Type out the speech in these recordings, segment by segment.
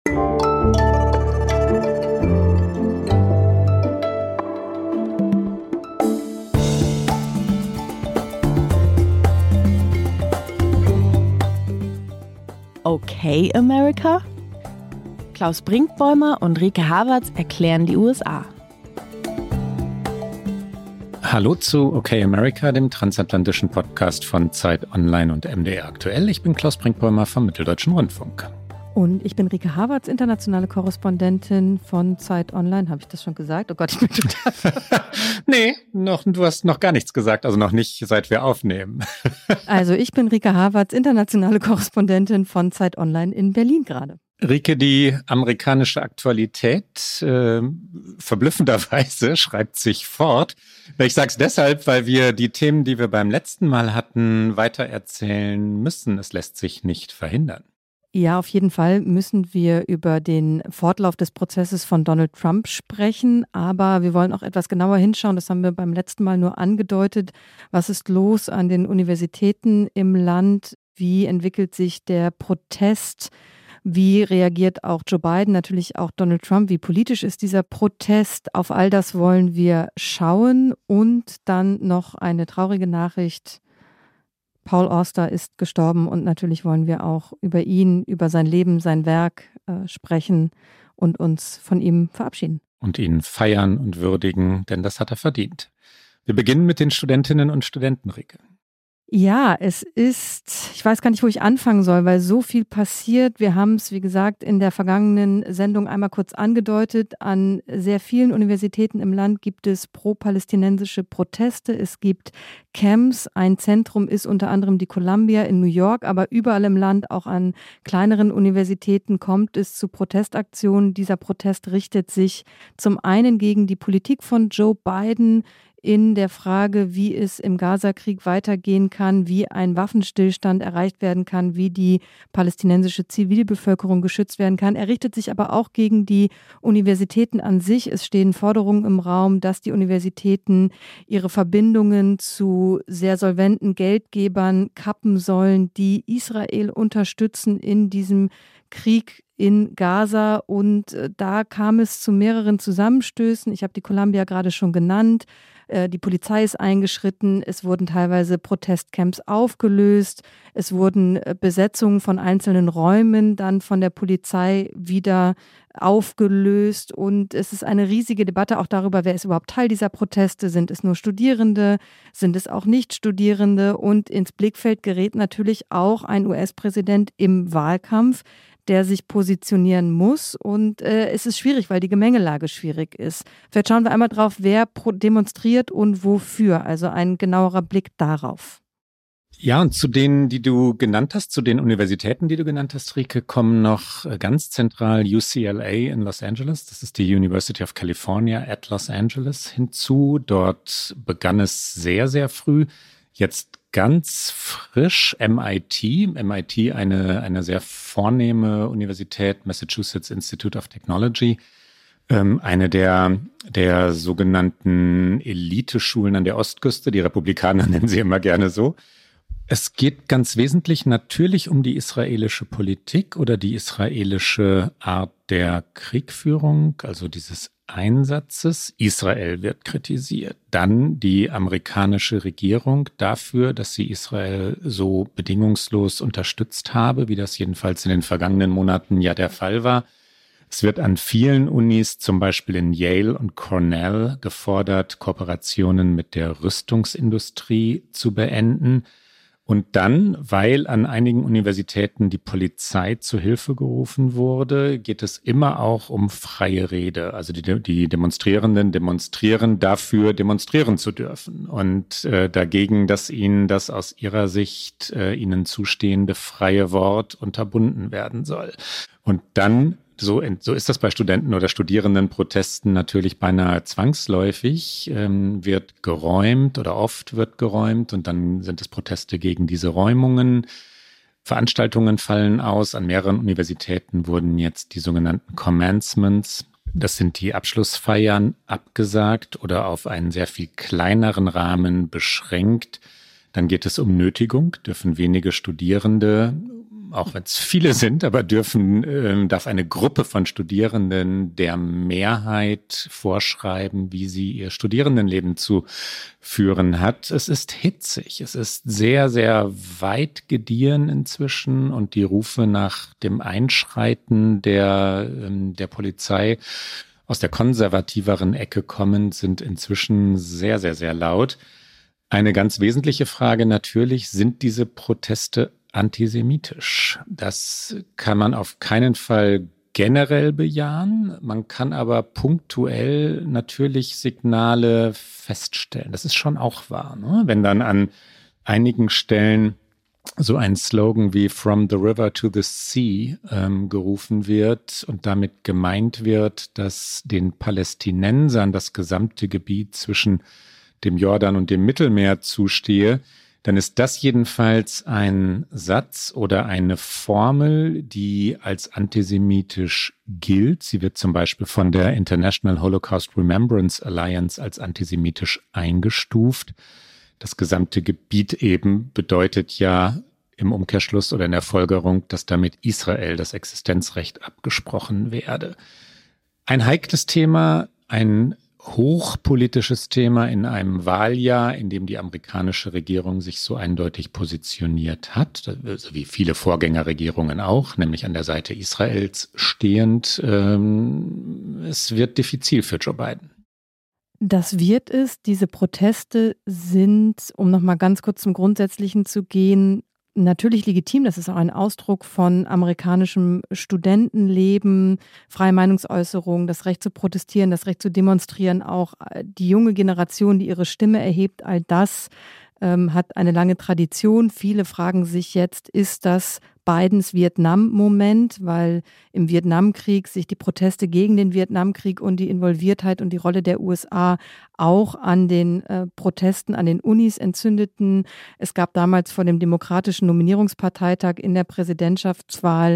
Okay, America? Klaus Brinkbäumer und Rike Havertz erklären die USA. Hallo zu Okay America, dem transatlantischen Podcast von Zeit Online und MDR aktuell. Ich bin Klaus Brinkbäumer vom Mitteldeutschen Rundfunk. Und ich bin Rike Havertz, internationale Korrespondentin von Zeit Online. Habe ich das schon gesagt? Oh Gott, ich bin total... Nee, du hast noch gar nichts gesagt, also noch nicht, seit wir aufnehmen. Also ich bin Rike Havertz, internationale Korrespondentin von Zeit Online in Berlin gerade. Rike, die amerikanische Aktualität verblüffenderweise schreibt sich fort. Ich sage es deshalb, weil wir die Themen, die wir beim letzten Mal hatten, weitererzählen müssen. Es lässt sich nicht verhindern. Ja, auf jeden Fall müssen wir über den Fortlauf des Prozesses von Donald Trump sprechen, aber wir wollen auch etwas genauer hinschauen. Das haben wir beim letzten Mal nur angedeutet. Was ist los an den Universitäten im Land? Wie entwickelt sich der Protest? Wie reagiert auch Joe Biden, natürlich auch Donald Trump? Wie politisch ist dieser Protest? Auf all das wollen wir schauen. Und dann noch eine traurige Nachricht. Paul Auster ist gestorben und natürlich wollen wir auch über ihn, über sein Leben, sein Werk sprechen und uns von ihm verabschieden. Und ihn feiern und würdigen, denn das hat er verdient. Wir beginnen mit den Studentinnen und Studenten, Rike. Ja, es ist, ich weiß gar nicht, wo ich anfangen soll, weil so viel passiert. Wir haben es, wie gesagt, in der vergangenen Sendung einmal kurz angedeutet. An sehr vielen Universitäten im Land gibt es pro-palästinensische Proteste. Es gibt Camps. Ein Zentrum ist unter anderem die Columbia in New York, aber überall im Land, auch an kleineren Universitäten, kommt es zu Protestaktionen. Dieser Protest richtet sich zum einen gegen die Politik von Joe Biden in der Frage, wie es im Gaza-Krieg weitergehen kann, wie ein Waffenstillstand erreicht werden kann, wie die palästinensische Zivilbevölkerung geschützt werden kann. Er richtet sich aber auch gegen die Universitäten an sich. Es stehen Forderungen im Raum, dass die Universitäten ihre Verbindungen zu sehr solventen Geldgebern kappen sollen, die Israel unterstützen in diesem Krieg in Gaza. Und da kam es zu mehreren Zusammenstößen. Ich habe die Columbia gerade schon genannt. Die Polizei ist eingeschritten, es wurden teilweise Protestcamps aufgelöst, es wurden Besetzungen von einzelnen Räumen dann von der Polizei wieder aufgelöst und es ist eine riesige Debatte auch darüber, wer ist überhaupt Teil dieser Proteste, sind es nur Studierende, sind es auch Nicht-Studierende und ins Blickfeld gerät natürlich auch ein US-Präsident im Wahlkampf, der sich positionieren muss und es ist schwierig, weil die Gemengelage schwierig ist. Vielleicht schauen wir einmal drauf, wer demonstriert und wofür, also ein genauerer Blick darauf. Ja, und zu denen, die du genannt hast, zu den Universitäten, die du genannt hast, Rike, kommen noch ganz zentral UCLA in Los Angeles. Das ist die University of California at Los Angeles hinzu. Dort begann es sehr, sehr früh. Jetzt ganz frisch MIT, eine sehr vornehme Universität, Massachusetts Institute of Technology, eine der sogenannten Eliteschulen an der Ostküste, die Republikaner nennen sie immer gerne so. Es geht ganz wesentlich natürlich um die israelische Politik oder die israelische Art der Kriegführung, also dieses Einsatzes. Israel wird kritisiert. Dann die amerikanische Regierung dafür, dass sie Israel so bedingungslos unterstützt habe, wie das jedenfalls in den vergangenen Monaten ja der Fall war. Es wird an vielen Unis, zum Beispiel in Yale und Cornell, gefordert, Kooperationen mit der Rüstungsindustrie zu beenden. Und dann, weil an einigen Universitäten die Polizei zu Hilfe gerufen wurde, geht es immer auch um freie Rede. Also die Demonstrierenden demonstrieren dafür, demonstrieren zu dürfen. Und dagegen, dass ihnen das aus ihrer Sicht ihnen zustehende freie Wort unterbunden werden soll. Und dann so ist das bei Studenten- oder Studierendenprotesten natürlich beinahe zwangsläufig, wird geräumt oder oft wird geräumt und dann sind es Proteste gegen diese Räumungen. Veranstaltungen fallen aus. An mehreren Universitäten wurden jetzt die sogenannten Commencements, das sind die Abschlussfeiern, abgesagt oder auf einen sehr viel kleineren Rahmen beschränkt. Dann geht es um Nötigung, dürfen wenige Studierende auch wenn es viele sind, aber darf eine Gruppe von Studierenden der Mehrheit vorschreiben, wie sie ihr Studierendenleben zu führen hat. Es ist hitzig, es ist sehr, sehr weit gediehen inzwischen und die Rufe nach dem Einschreiten der Polizei aus der konservativeren Ecke kommend sind inzwischen sehr, sehr, sehr laut. Eine ganz wesentliche Frage natürlich, sind diese Proteste antisemitisch? Das kann man auf keinen Fall generell bejahen. Man kann aber punktuell natürlich Signale feststellen. Das ist schon auch wahr, ne? Wenn dann an einigen Stellen so ein Slogan wie From the River to the Sea gerufen wird und damit gemeint wird, dass den Palästinensern das gesamte Gebiet zwischen dem Jordan und dem Mittelmeer zustehe, dann ist das jedenfalls ein Satz oder eine Formel, die als antisemitisch gilt. Sie wird zum Beispiel von der International Holocaust Remembrance Alliance als antisemitisch eingestuft. Das gesamte Gebiet eben bedeutet ja im Umkehrschluss oder in der Folgerung, dass damit Israel das Existenzrecht abgesprochen werde. Ein heikles Thema, ein hochpolitisches Thema in einem Wahljahr, in dem die amerikanische Regierung sich so eindeutig positioniert hat, also wie viele Vorgängerregierungen auch, nämlich an der Seite Israels stehend. Es wird diffizil für Joe Biden. Das wird es. Diese Proteste sind, um nochmal ganz kurz zum Grundsätzlichen zu gehen, natürlich legitim. Das ist auch ein Ausdruck von amerikanischem Studentenleben, freie Meinungsäußerung, das Recht zu protestieren, das Recht zu demonstrieren. Auch die junge Generation, die ihre Stimme erhebt, all das hat eine lange Tradition. Viele fragen sich jetzt, ist das Bidens Vietnam-Moment, weil im Vietnamkrieg sich die Proteste gegen den Vietnamkrieg und die Involviertheit und die Rolle der USA auch an den Protesten an den Unis entzündeten. Es gab damals vor dem Demokratischen Nominierungsparteitag in der Präsidentschaftswahl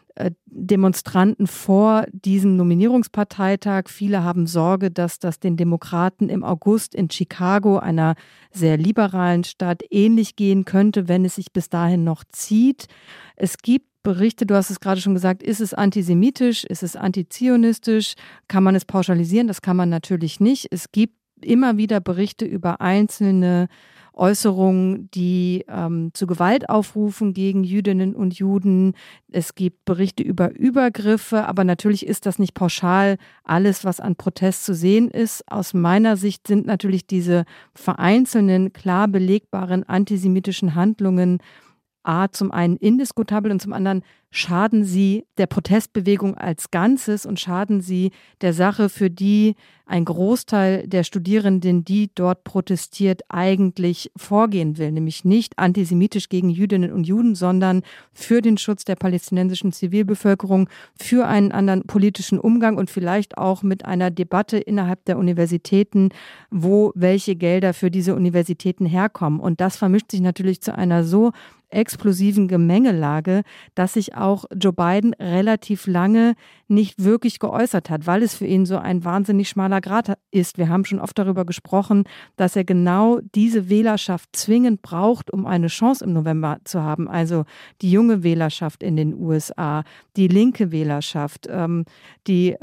Demonstranten vor diesem Nominierungsparteitag. Viele haben Sorge, dass das den Demokraten im August in Chicago, einer sehr liberalen Stadt, ähnlich gehen könnte, wenn es sich bis dahin noch zieht. Es gibt Berichte, du hast es gerade schon gesagt, ist es antisemitisch, ist es antizionistisch, kann man es pauschalisieren? Das kann man natürlich nicht. Es gibt immer wieder Berichte über einzelne Äußerungen, die zu Gewalt aufrufen gegen Jüdinnen und Juden. Es gibt Berichte über Übergriffe, aber natürlich ist das nicht pauschal alles, was an Protest zu sehen ist. Aus meiner Sicht sind natürlich diese vereinzelten, klar belegbaren antisemitischen Handlungen zum einen indiskutabel und zum anderen schaden sie der Protestbewegung als Ganzes und schaden sie der Sache, für die ein Großteil der Studierenden, die dort protestiert, eigentlich vorgehen will. Nämlich nicht antisemitisch gegen Jüdinnen und Juden, sondern für den Schutz der palästinensischen Zivilbevölkerung, für einen anderen politischen Umgang und vielleicht auch mit einer Debatte innerhalb der Universitäten, wo welche Gelder für diese Universitäten herkommen. Und das vermischt sich natürlich zu einer so explosiven Gemengelage, dass sich auch Joe Biden relativ lange nicht wirklich geäußert hat, weil es für ihn so ein wahnsinnig schmaler Grat ist. Wir haben schon oft darüber gesprochen, dass er genau diese Wählerschaft zwingend braucht, um eine Chance im November zu haben. Also die junge Wählerschaft in den USA, die linke Wählerschaft, die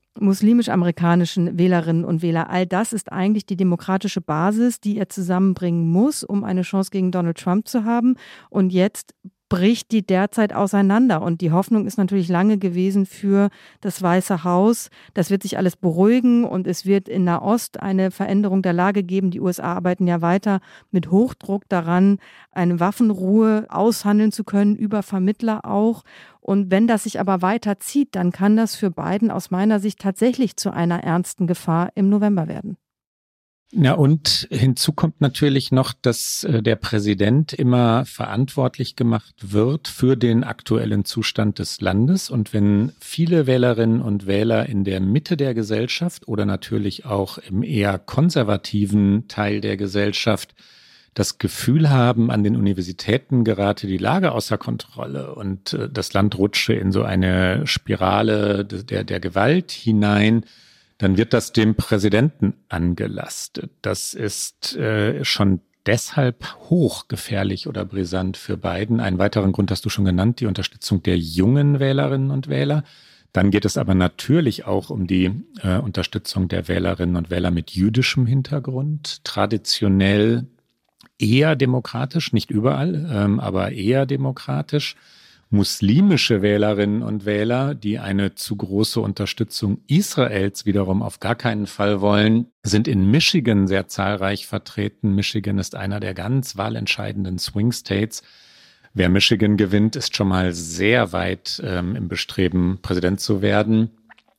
muslimisch-amerikanischen Wählerinnen und Wähler. All das ist eigentlich die demokratische Basis, die er zusammenbringen muss, um eine Chance gegen Donald Trump zu haben. Und jetzt bricht die derzeit auseinander. Und die Hoffnung ist natürlich lange gewesen für das Weiße Haus. Das wird sich alles beruhigen und es wird in Nahost eine Veränderung der Lage geben. Die USA arbeiten ja weiter mit Hochdruck daran, eine Waffenruhe aushandeln zu können, über Vermittler auch. Und wenn das sich aber weiterzieht, dann kann das für Biden aus meiner Sicht tatsächlich zu einer ernsten Gefahr im November werden. Ja, und hinzu kommt natürlich noch, dass der Präsident immer verantwortlich gemacht wird für den aktuellen Zustand des Landes. Und wenn viele Wählerinnen und Wähler in der Mitte der Gesellschaft oder natürlich auch im eher konservativen Teil der Gesellschaft das Gefühl haben, an den Universitäten gerate die Lage außer Kontrolle und das Land rutsche in so eine Spirale der Gewalt hinein, dann wird das dem Präsidenten angelastet. Das ist schon deshalb hochgefährlich oder brisant für Biden. Einen weiteren Grund hast du schon genannt, die Unterstützung der jungen Wählerinnen und Wähler. Dann geht es aber natürlich auch um die Unterstützung der Wählerinnen und Wähler mit jüdischem Hintergrund. Traditionell eher demokratisch, nicht überall, aber eher demokratisch. Muslimische Wählerinnen und Wähler, die eine zu große Unterstützung Israels wiederum auf gar keinen Fall wollen, sind in Michigan sehr zahlreich vertreten. Michigan ist einer der ganz wahlentscheidenden Swing States. Wer Michigan gewinnt, ist schon mal sehr weit im Bestreben, Präsident zu werden.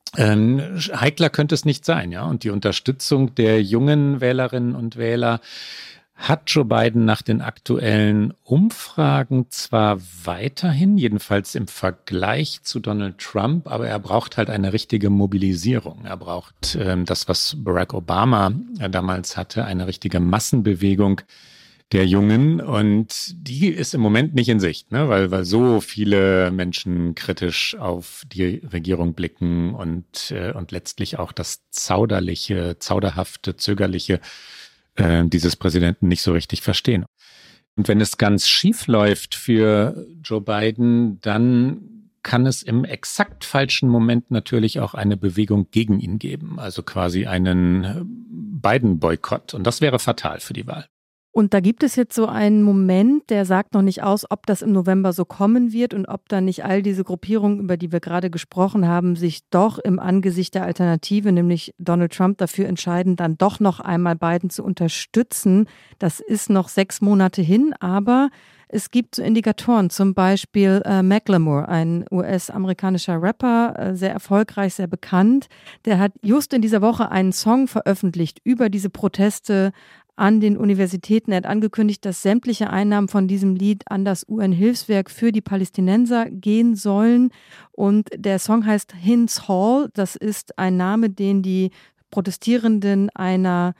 Heikler könnte es nicht sein, ja. Und die Unterstützung der jungen Wählerinnen und Wähler hat Joe Biden nach den aktuellen Umfragen zwar weiterhin, jedenfalls im Vergleich zu Donald Trump, aber er braucht halt eine richtige Mobilisierung. Er braucht das, was Barack Obama damals hatte, eine richtige Massenbewegung der Jungen, und die ist im Moment nicht in Sicht, ne? Weil so viele Menschen kritisch auf die Regierung blicken und letztlich auch das zauderhafte, zögerliche dieses Präsidenten nicht so richtig verstehen. Und wenn es ganz schief läuft für Joe Biden, dann kann es im exakt falschen Moment natürlich auch eine Bewegung gegen ihn geben, also quasi einen Biden-Boykott. Und das wäre fatal für die Wahl. Und da gibt es jetzt so einen Moment, der sagt noch nicht aus, ob das im November so kommen wird und ob dann nicht all diese Gruppierungen, über die wir gerade gesprochen haben, sich doch im Angesicht der Alternative, nämlich Donald Trump, dafür entscheiden, dann doch noch einmal Biden zu unterstützen. Das ist noch 6 Monate hin, aber es gibt so Indikatoren, zum Beispiel Macklemore, ein US-amerikanischer Rapper, sehr erfolgreich, sehr bekannt. Der hat just in dieser Woche einen Song veröffentlicht über diese Proteste an den Universitäten. Er hat angekündigt, dass sämtliche Einnahmen von diesem Lied an das UN-Hilfswerk für die Palästinenser gehen sollen. Und der Song heißt Hind's Hall. Das ist ein Name, den die Protestierenden einem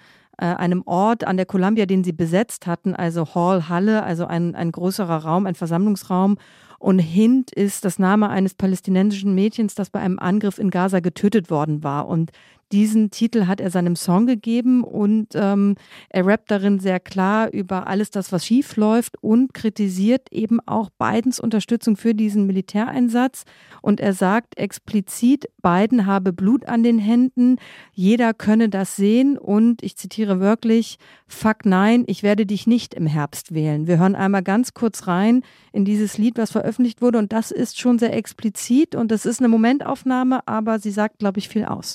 Ort an der Columbia, den sie besetzt hatten, also Hall, Halle, also ein größerer Raum, ein Versammlungsraum. Und Hind ist das Name eines palästinensischen Mädchens, das bei einem Angriff in Gaza getötet worden war. Und diesen Titel hat er seinem Song gegeben und er rappt darin sehr klar über alles das, was schief läuft, und kritisiert eben auch Bidens Unterstützung für diesen Militäreinsatz. Und er sagt explizit, Biden habe Blut an den Händen, jeder könne das sehen, und ich zitiere wörtlich, fuck nein, ich werde dich nicht im Herbst wählen. Wir hören einmal ganz kurz rein in dieses Lied, was veröffentlicht wurde, und das ist schon sehr explizit und das ist eine Momentaufnahme, aber sie sagt, glaube ich, viel aus.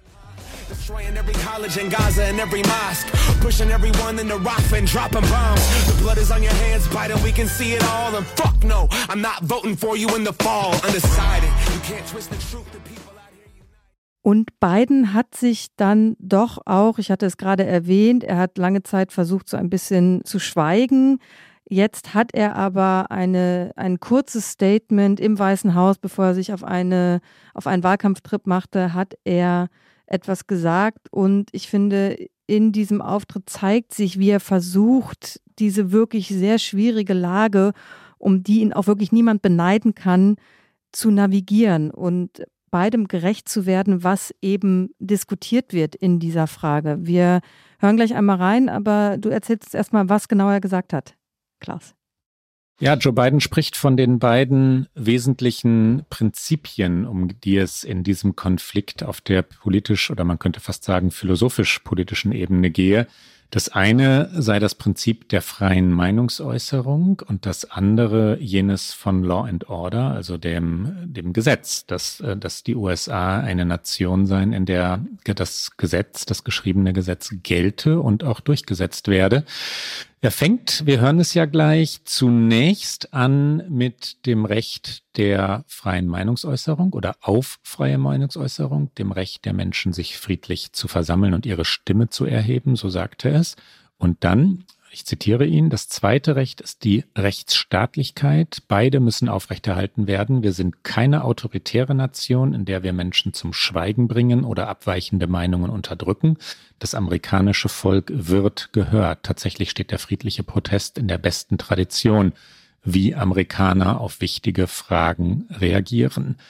Destroying every college in Gaza and every mosque. Pushing everyone into Rafah and dropping bombs. The blood is on your hands, Biden, we can see it all. And fuck no, I'm not voting for you in the fall. Undecided, you can't twist the truth. The people out here unite. Und Biden hat sich dann doch auch, ich hatte es gerade erwähnt, er hat lange Zeit versucht, so ein bisschen zu schweigen. Jetzt hat er aber ein kurzes Statement im Weißen Haus, bevor er sich auf einen Wahlkampftrip machte, hat er etwas gesagt, und ich finde, in diesem Auftritt zeigt sich, wie er versucht, diese wirklich sehr schwierige Lage, um die ihn auch wirklich niemand beneiden kann, zu navigieren und beidem gerecht zu werden, was eben diskutiert wird in dieser Frage. Wir hören gleich einmal rein, aber du erzählst uns erstmal, was genau er gesagt hat, Klaus. Ja, Joe Biden spricht von den beiden wesentlichen Prinzipien, um die es in diesem Konflikt auf der politisch oder man könnte fast sagen philosophisch-politischen Ebene gehe. Das eine sei das Prinzip der freien Meinungsäußerung und das andere jenes von Law and Order, also dem Gesetz, dass die USA eine Nation seien, in der das Gesetz, das geschriebene Gesetz gelte und auch durchgesetzt werde. Er fängt, wir hören es ja gleich, zunächst an mit dem Recht der freien Meinungsäußerung oder auf freie Meinungsäußerung, dem Recht der Menschen, sich friedlich zu versammeln und ihre Stimme zu erheben, so sagte er es. Und dann, ich zitiere ihn, das zweite Recht ist die Rechtsstaatlichkeit. Beide müssen aufrechterhalten werden. Wir sind keine autoritäre Nation, in der wir Menschen zum Schweigen bringen oder abweichende Meinungen unterdrücken. Das amerikanische Volk wird gehört. Tatsächlich steht der friedliche Protest in der besten Tradition, wie Amerikaner auf wichtige Fragen reagieren.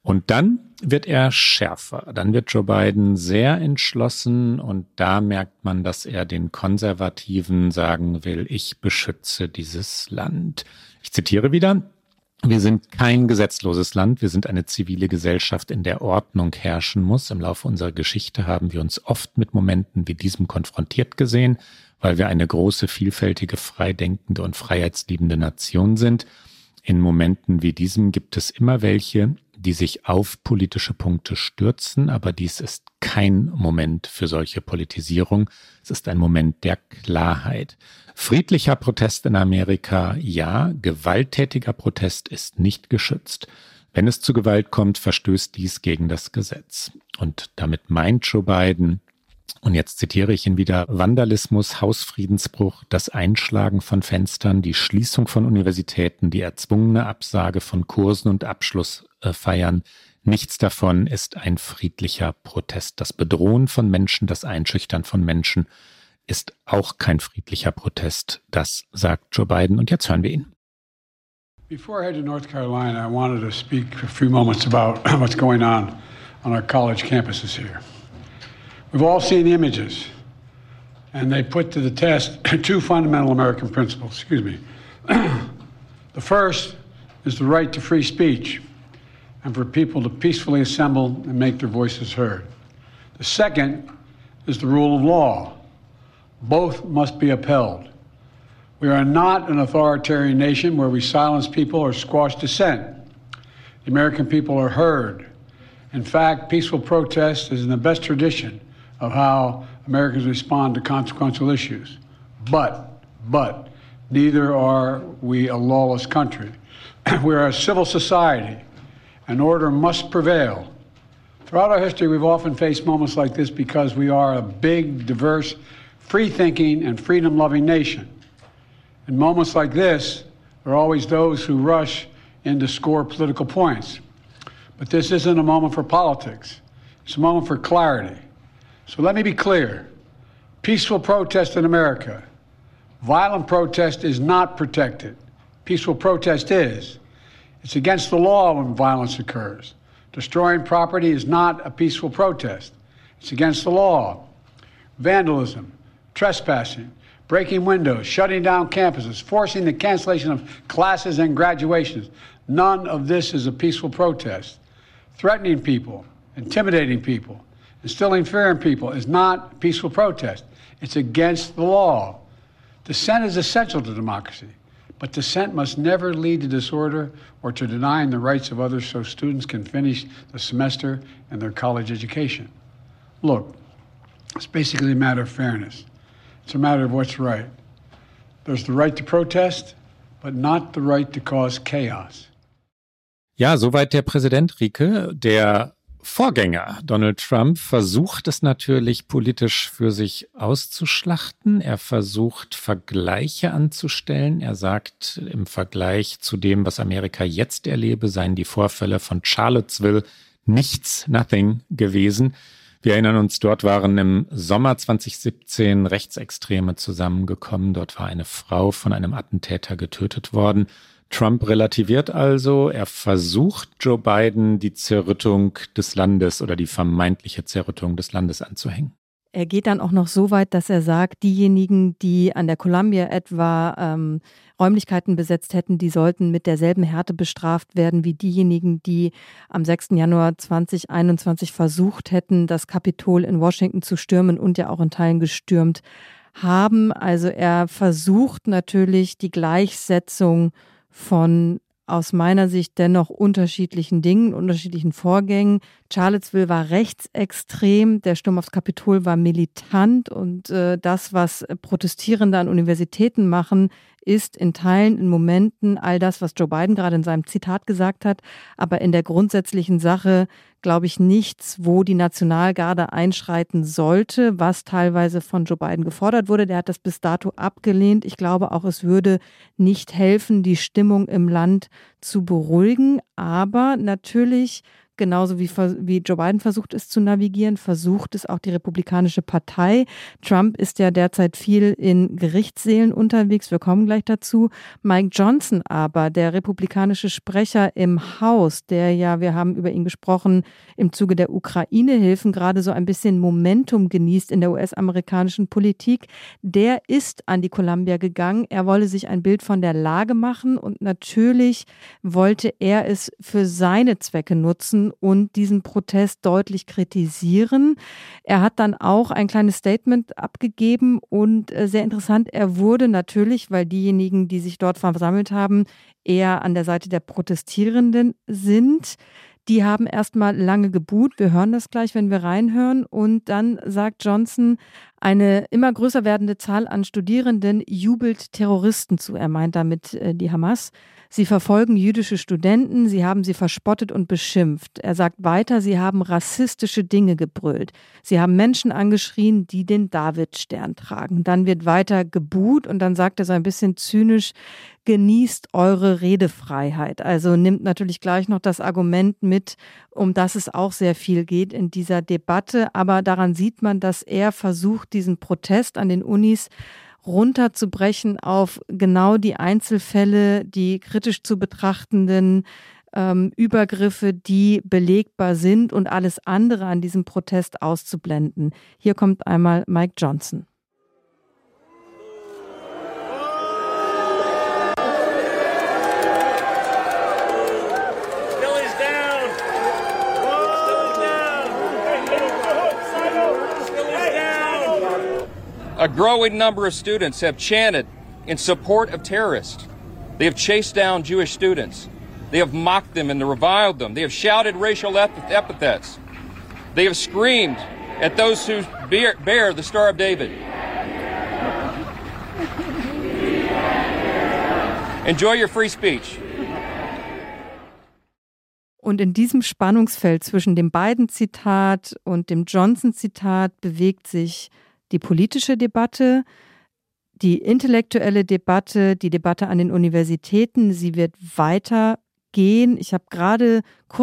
Und dann wird er schärfer. Dann wird Joe Biden sehr entschlossen und da merkt man, dass er den Konservativen sagen will, ich beschütze dieses Land. Ich zitiere wieder. Wir sind kein gesetzloses Land, wir sind eine zivile Gesellschaft, in der Ordnung herrschen muss. Im Laufe unserer Geschichte haben wir uns oft mit Momenten wie diesem konfrontiert gesehen, weil wir eine große, vielfältige, freidenkende und freiheitsliebende Nation sind. In Momenten wie diesem gibt es immer welche, die sich auf politische Punkte stürzen, aber dies ist kein Moment für solche Politisierung. Es ist ein Moment der Klarheit. Friedlicher Protest in Amerika, ja, gewalttätiger Protest ist nicht geschützt. Wenn es zu Gewalt kommt, verstößt dies gegen das Gesetz. Und damit meint Joe Biden, und jetzt zitiere ich ihn wieder, Vandalismus, Hausfriedensbruch, das Einschlagen von Fenstern, die Schließung von Universitäten, die erzwungene Absage von Kursen und Abschlussfeiern. Nichts davon ist ein friedlicher Protest. Das Bedrohen von Menschen, das Einschüchtern von Menschen ist auch kein friedlicher Protest. Das sagt Joe Biden. Und jetzt hören wir ihn. Before I head to North Carolina, I wanted to speak for a few moments about what's going on our college campuses here. We've all seen the images, and they put to the test two fundamental American principles. The first is the right to free speech and for people to peacefully assemble and make their voices heard. The second is the rule of law. Both must be upheld. We are not an authoritarian nation where we silence people or squash dissent. The American people are heard. In fact, peaceful protest is in the best tradition of how Americans respond to consequential issues. But, neither are we a lawless country. We are a civil society, and order must prevail. Throughout our history, we've often faced moments like this because we are a big, diverse, free-thinking, and freedom-loving nation. In moments like this, there are always those who rush in to score political points. But this isn't a moment for politics. It's a moment for clarity. So let me be clear. Peaceful protest in America. Violent protest is not protected. Peaceful protest is. It's against the law when violence occurs. Destroying property is not a peaceful protest. It's against the law. Vandalism, trespassing, breaking windows, shutting down campuses, forcing the cancellation of classes and graduations. None of this is a peaceful protest. Threatening people, intimidating people, instilling fear in people is not a peaceful protest. It's against the law. Dissent is essential to democracy, but dissent must never lead to disorder or to denying the rights of others so students can finish the semester and their college education. Look, it's basically a matter of fairness. It's a matter of what's right. There's the right to protest, but not the right to cause chaos. Ja, soweit der Präsident, Rike. Der Vorgänger Donald Trump versucht es natürlich politisch für sich auszuschlachten. Er versucht Vergleiche anzustellen. Er sagt, im Vergleich zu dem, was Amerika jetzt erlebe, seien die Vorfälle von Charlottesville nothing gewesen. Wir erinnern uns, dort waren im Sommer 2017 Rechtsextreme zusammengekommen. Dort war eine Frau von einem Attentäter getötet worden. Trump relativiert also, er versucht Joe Biden die Zerrüttung des Landes oder die vermeintliche Zerrüttung des Landes anzuhängen. Er geht dann auch noch so weit, dass er sagt, diejenigen, die an der Columbia etwa Räumlichkeiten besetzt hätten, die sollten mit derselben Härte bestraft werden wie diejenigen, die am 6. Januar 2021 versucht hätten, das Kapitol in Washington zu stürmen und ja auch in Teilen gestürmt haben. Also er versucht natürlich die Gleichsetzung von aus meiner Sicht dennoch unterschiedlichen Dingen, unterschiedlichen Vorgängen. Charlottesville war rechtsextrem, der Sturm aufs Kapitol war militant und das, was Protestierende an Universitäten machen, ist in Teilen, in Momenten all das, was Joe Biden gerade in seinem Zitat gesagt hat, aber in der grundsätzlichen Sache glaube ich nichts, wo die Nationalgarde einschreiten sollte, was teilweise von Joe Biden gefordert wurde. Der hat das bis dato abgelehnt. Ich glaube auch, es würde nicht helfen, die Stimmung im Land zu beruhigen, aber natürlich genauso wie Joe Biden versucht es zu navigieren, versucht es auch die Republikanische Partei. Trump ist ja derzeit viel in Gerichtssälen unterwegs, wir kommen gleich dazu. Mike Johnson aber, der republikanische Sprecher im Haus, der ja, wir haben über ihn gesprochen, im Zuge der Ukraine-Hilfen gerade so ein bisschen Momentum genießt in der US-amerikanischen Politik, der ist an die Columbia gegangen. Er wolle sich ein Bild von der Lage machen und natürlich wollte er es für seine Zwecke nutzen und diesen Protest deutlich kritisieren. Er hat dann auch ein kleines Statement abgegeben und sehr interessant, er wurde natürlich, weil diejenigen, die sich dort versammelt haben, eher an der Seite der Protestierenden sind. Die haben erstmal lange gebuht. Wir hören das gleich, wenn wir reinhören. Und dann sagt Johnson, eine immer größer werdende Zahl an Studierenden jubelt Terroristen zu. Er meint damit die Hamas. Sie verfolgen jüdische Studenten, sie haben sie verspottet und beschimpft. Er sagt weiter, sie haben rassistische Dinge gebrüllt. Sie haben Menschen angeschrien, die den Davidstern tragen. Dann wird weiter gebuht und dann sagt er so ein bisschen zynisch, genießt eure Redefreiheit. Also nimmt natürlich gleich noch das Argument mit, um das es auch sehr viel geht in dieser Debatte. Aber daran sieht man, dass er versucht, diesen Protest an den Unis runterzubrechen auf genau die Einzelfälle, die kritisch zu betrachtenden Übergriffe, die belegbar sind und alles andere an diesem Protest auszublenden. Hier kommt einmal Mike Johnson. A growing number of students have chanted in support of terrorists. They have chased down Jewish students. They have mocked them and reviled them. They have shouted racial epithets. They have screamed at those who bear the Star of David. Enjoy your free speech. Und in diesem Spannungsfeld zwischen dem Biden-Zitat und dem Johnson-Zitat bewegt sich die politische Debatte, die intellektuelle Debatte, die Debatte an den Universitäten, sie wird weitergehen. Ich habe gerade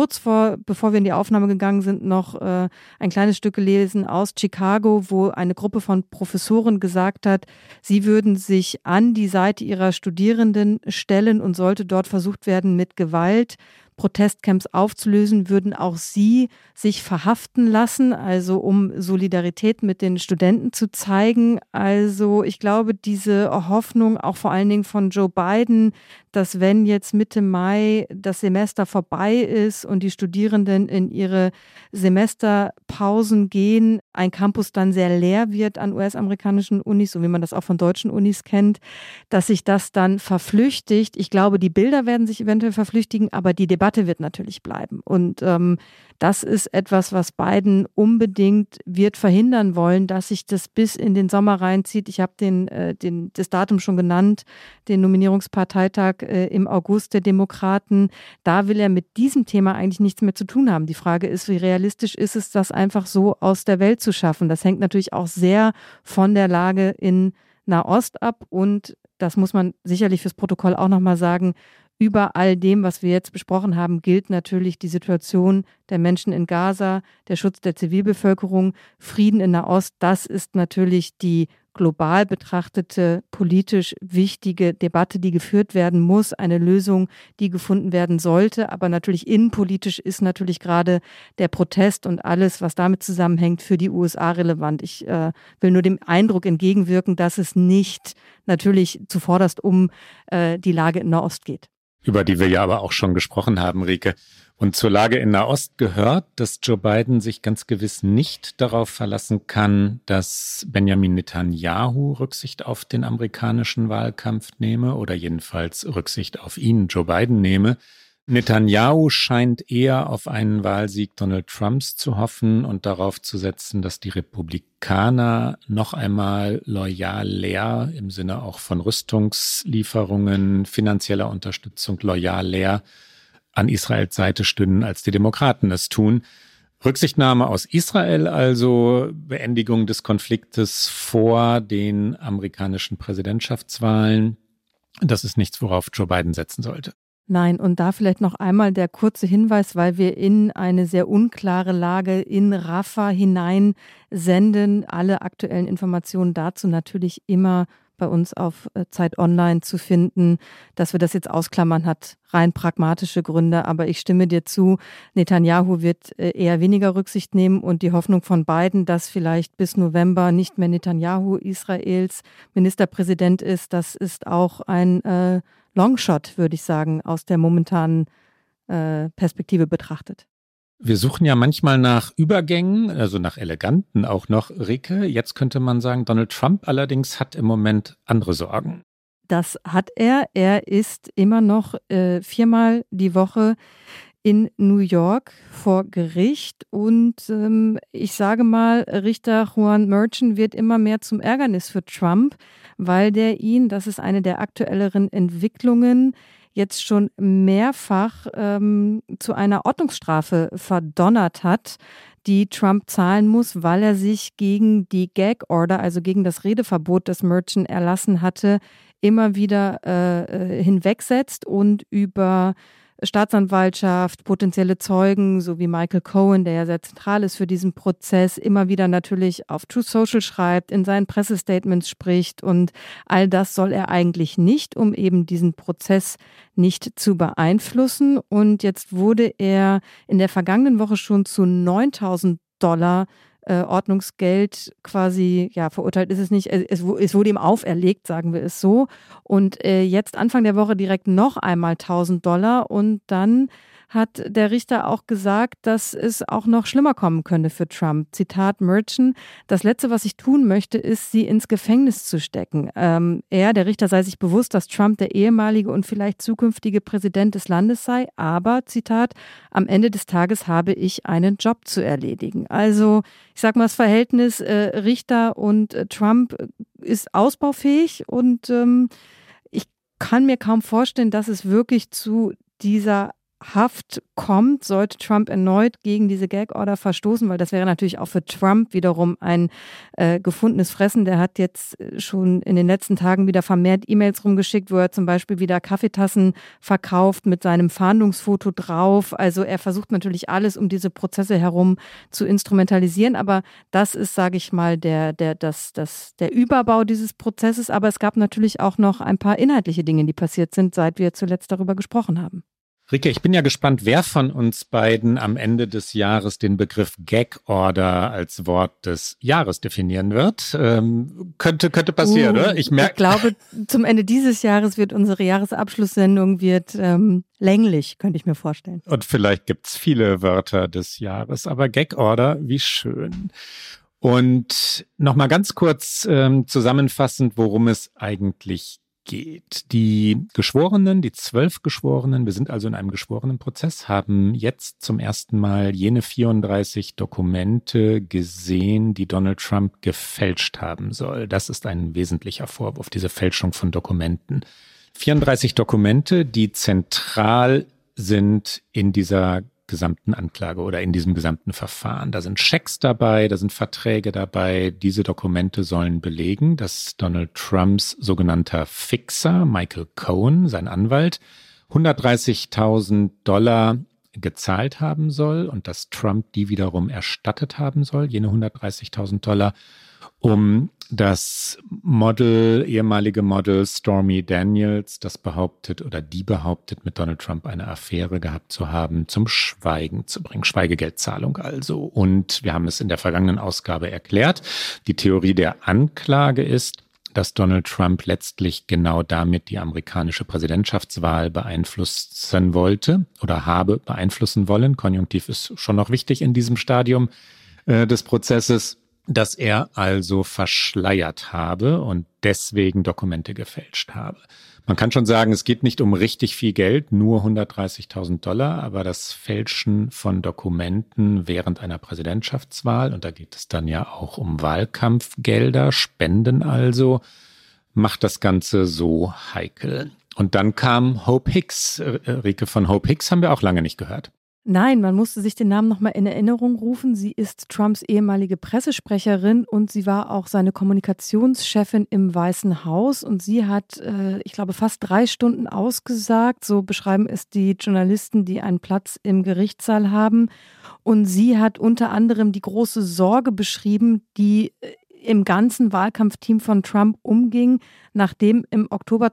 bevor wir in die Aufnahme gegangen sind, noch ein kleines Stück gelesen aus Chicago, wo eine Gruppe von Professoren gesagt hat, sie würden sich an die Seite ihrer Studierenden stellen und sollte dort versucht werden, mit Gewalt Protestcamps aufzulösen, würden auch sie sich verhaften lassen, also um Solidarität mit den Studenten zu zeigen. Also ich glaube, diese Hoffnung auch vor allen Dingen von Joe Biden, dass wenn jetzt Mitte Mai das Semester vorbei ist und die Studierenden in ihre Semesterpausen gehen, ein Campus dann sehr leer wird an US-amerikanischen Unis, so wie man das auch von deutschen Unis kennt, dass sich das dann verflüchtigt. Ich glaube, die Bilder werden sich eventuell verflüchtigen, aber die Debatte wird natürlich bleiben. Und das ist etwas, was Biden unbedingt wird verhindern wollen, dass sich das bis in den Sommer reinzieht. Ich habe das Datum schon genannt, den Nominierungsparteitag im August der Demokraten. Da will er mit diesem Thema eigentlich nichts mehr zu tun haben. Die Frage ist, wie realistisch ist es, das einfach so aus der Welt zu schaffen? Das hängt natürlich auch sehr von der Lage in Nahost ab und das muss man sicherlich fürs Protokoll auch nochmal sagen, über all dem, was wir jetzt besprochen haben, gilt natürlich die Situation der Menschen in Gaza, der Schutz der Zivilbevölkerung, Frieden in Nahost. Das ist natürlich die global betrachtete, politisch wichtige Debatte, die geführt werden muss, eine Lösung, die gefunden werden sollte. Aber natürlich innenpolitisch ist natürlich gerade der Protest und alles, was damit zusammenhängt, für die USA relevant. Ich will nur dem Eindruck entgegenwirken, dass es nicht natürlich zuvorderst um die Lage in Nahost geht. Über die wir ja aber auch schon gesprochen haben, Rieke. Und zur Lage in Nahost gehört, dass Joe Biden sich ganz gewiss nicht darauf verlassen kann, dass Benjamin Netanyahu Rücksicht auf den amerikanischen Wahlkampf nehme oder jedenfalls Rücksicht auf ihn, Joe Biden, nehme. Netanyahu scheint eher auf einen Wahlsieg Donald Trumps zu hoffen und darauf zu setzen, dass die Republikaner noch einmal loyal im Sinne auch von Rüstungslieferungen, finanzieller Unterstützung loyal an Israels Seite stünden, als die Demokraten es tun. Rücksichtnahme aus Israel, also Beendigung des Konfliktes vor den amerikanischen Präsidentschaftswahlen. Das ist nichts, worauf Joe Biden setzen sollte. Nein, und da vielleicht noch einmal der kurze Hinweis, weil wir in eine sehr unklare Lage in Rafah hinein senden. Alle aktuellen Informationen dazu natürlich immer bei uns auf Zeit Online zu finden. Dass wir das jetzt ausklammern, hat rein pragmatische Gründe. Aber ich stimme dir zu, Netanyahu wird eher weniger Rücksicht nehmen und die Hoffnung von Biden, dass vielleicht bis November nicht mehr Netanyahu Israels Ministerpräsident ist, das ist auch ein Longshot, würde ich sagen, aus der momentanen Perspektive betrachtet. Wir suchen ja manchmal nach Übergängen, also nach eleganten auch noch, Rike. Jetzt könnte man sagen, Donald Trump allerdings hat im Moment andere Sorgen. Das hat er. Er ist immer noch 4-mal die Woche in New York vor Gericht und ich sage mal, Richter Juan Merchan wird immer mehr zum Ärgernis für Trump, weil der ihn, das ist eine der aktuelleren Entwicklungen, jetzt schon mehrfach zu einer Ordnungsstrafe verdonnert hat, die Trump zahlen muss, weil er sich gegen die Gag Order, also gegen das Redeverbot, das Merchan erlassen hatte, immer wieder hinwegsetzt und über Staatsanwaltschaft, potenzielle Zeugen, so wie Michael Cohen, der ja sehr zentral ist für diesen Prozess, immer wieder natürlich auf Truth Social schreibt, in seinen Pressestatements spricht und all das soll er eigentlich nicht, um eben diesen Prozess nicht zu beeinflussen. Und jetzt wurde er in der vergangenen Woche schon zu $9.000 Ordnungsgeld quasi, ja, verurteilt ist es nicht, es wurde ihm auferlegt, sagen wir es so. Und jetzt Anfang der Woche direkt noch einmal $1.000 und dann hat der Richter auch gesagt, dass es auch noch schlimmer kommen könnte für Trump. Zitat Merchan: Das Letzte, was ich tun möchte, ist, sie ins Gefängnis zu stecken. Der Richter, sei sich bewusst, dass Trump der ehemalige und vielleicht zukünftige Präsident des Landes sei, aber, Zitat, am Ende des Tages habe ich einen Job zu erledigen. Also, ich sag mal, das Verhältnis Richter und Trump ist ausbaufähig und ich kann mir kaum vorstellen, dass es wirklich zu dieser Haft kommt, sollte Trump erneut gegen diese Gag-Order verstoßen, weil das wäre natürlich auch für Trump wiederum ein gefundenes Fressen. Der hat jetzt schon in den letzten Tagen wieder vermehrt E-Mails rumgeschickt, wo er zum Beispiel wieder Kaffeetassen verkauft mit seinem Fahndungsfoto drauf. Also er versucht natürlich alles, um diese Prozesse herum zu instrumentalisieren, aber das ist, sage ich mal, der Überbau dieses Prozesses. Aber es gab natürlich auch noch ein paar inhaltliche Dinge, die passiert sind, seit wir zuletzt darüber gesprochen haben. Rike, ich bin ja gespannt, wer von uns beiden am Ende des Jahres den Begriff Gag Order als Wort des Jahres definieren wird. Könnte passieren, oder? Ich glaube, zum Ende dieses Jahres wird unsere Jahresabschlusssendung länglich, könnte ich mir vorstellen. Und vielleicht gibt's viele Wörter des Jahres, aber Gag Order, wie schön. Und nochmal ganz kurz zusammenfassend, worum es eigentlich geht. Die Geschworenen, die 12 Geschworenen, wir sind also in einem Geschworenenprozess, haben jetzt zum ersten Mal jene 34 Dokumente gesehen, die Donald Trump gefälscht haben soll. Das ist ein wesentlicher Vorwurf, diese Fälschung von Dokumenten. 34 Dokumente, die zentral sind in dieser gesamten Anklage oder in diesem gesamten Verfahren. Da sind Schecks dabei, da sind Verträge dabei. Diese Dokumente sollen belegen, dass Donald Trumps sogenannter Fixer, Michael Cohen, sein Anwalt, $130.000 gezahlt haben soll und dass Trump die wiederum erstattet haben soll, jene $130.000, um das ehemalige Model Stormy Daniels, das behauptet, mit Donald Trump eine Affäre gehabt zu haben, zum Schweigen zu bringen. Schweigegeldzahlung also. Und wir haben es in der vergangenen Ausgabe erklärt. Die Theorie der Anklage ist, dass Donald Trump letztlich genau damit die amerikanische Präsidentschaftswahl beeinflussen wollte oder habe beeinflussen wollen. Konjunktiv ist schon noch wichtig in diesem Stadium des Prozesses, dass er also verschleiert habe und deswegen Dokumente gefälscht habe. Man kann schon sagen, es geht nicht um richtig viel Geld, nur $130.000, aber das Fälschen von Dokumenten während einer Präsidentschaftswahl, und da geht es dann ja auch um Wahlkampfgelder, Spenden also, macht das Ganze so heikel. Und dann kam Hope Hicks. Rike, von Hope Hicks haben wir auch lange nicht gehört. Nein, man musste sich den Namen nochmal in Erinnerung rufen. Sie ist Trumps ehemalige Pressesprecherin und sie war auch seine Kommunikationschefin im Weißen Haus. Und sie hat, ich glaube, fast 3 Stunden ausgesagt. So beschreiben es die Journalisten, die einen Platz im Gerichtssaal haben. Und sie hat unter anderem die große Sorge beschrieben, die im ganzen Wahlkampfteam von Trump umging, nachdem im Oktober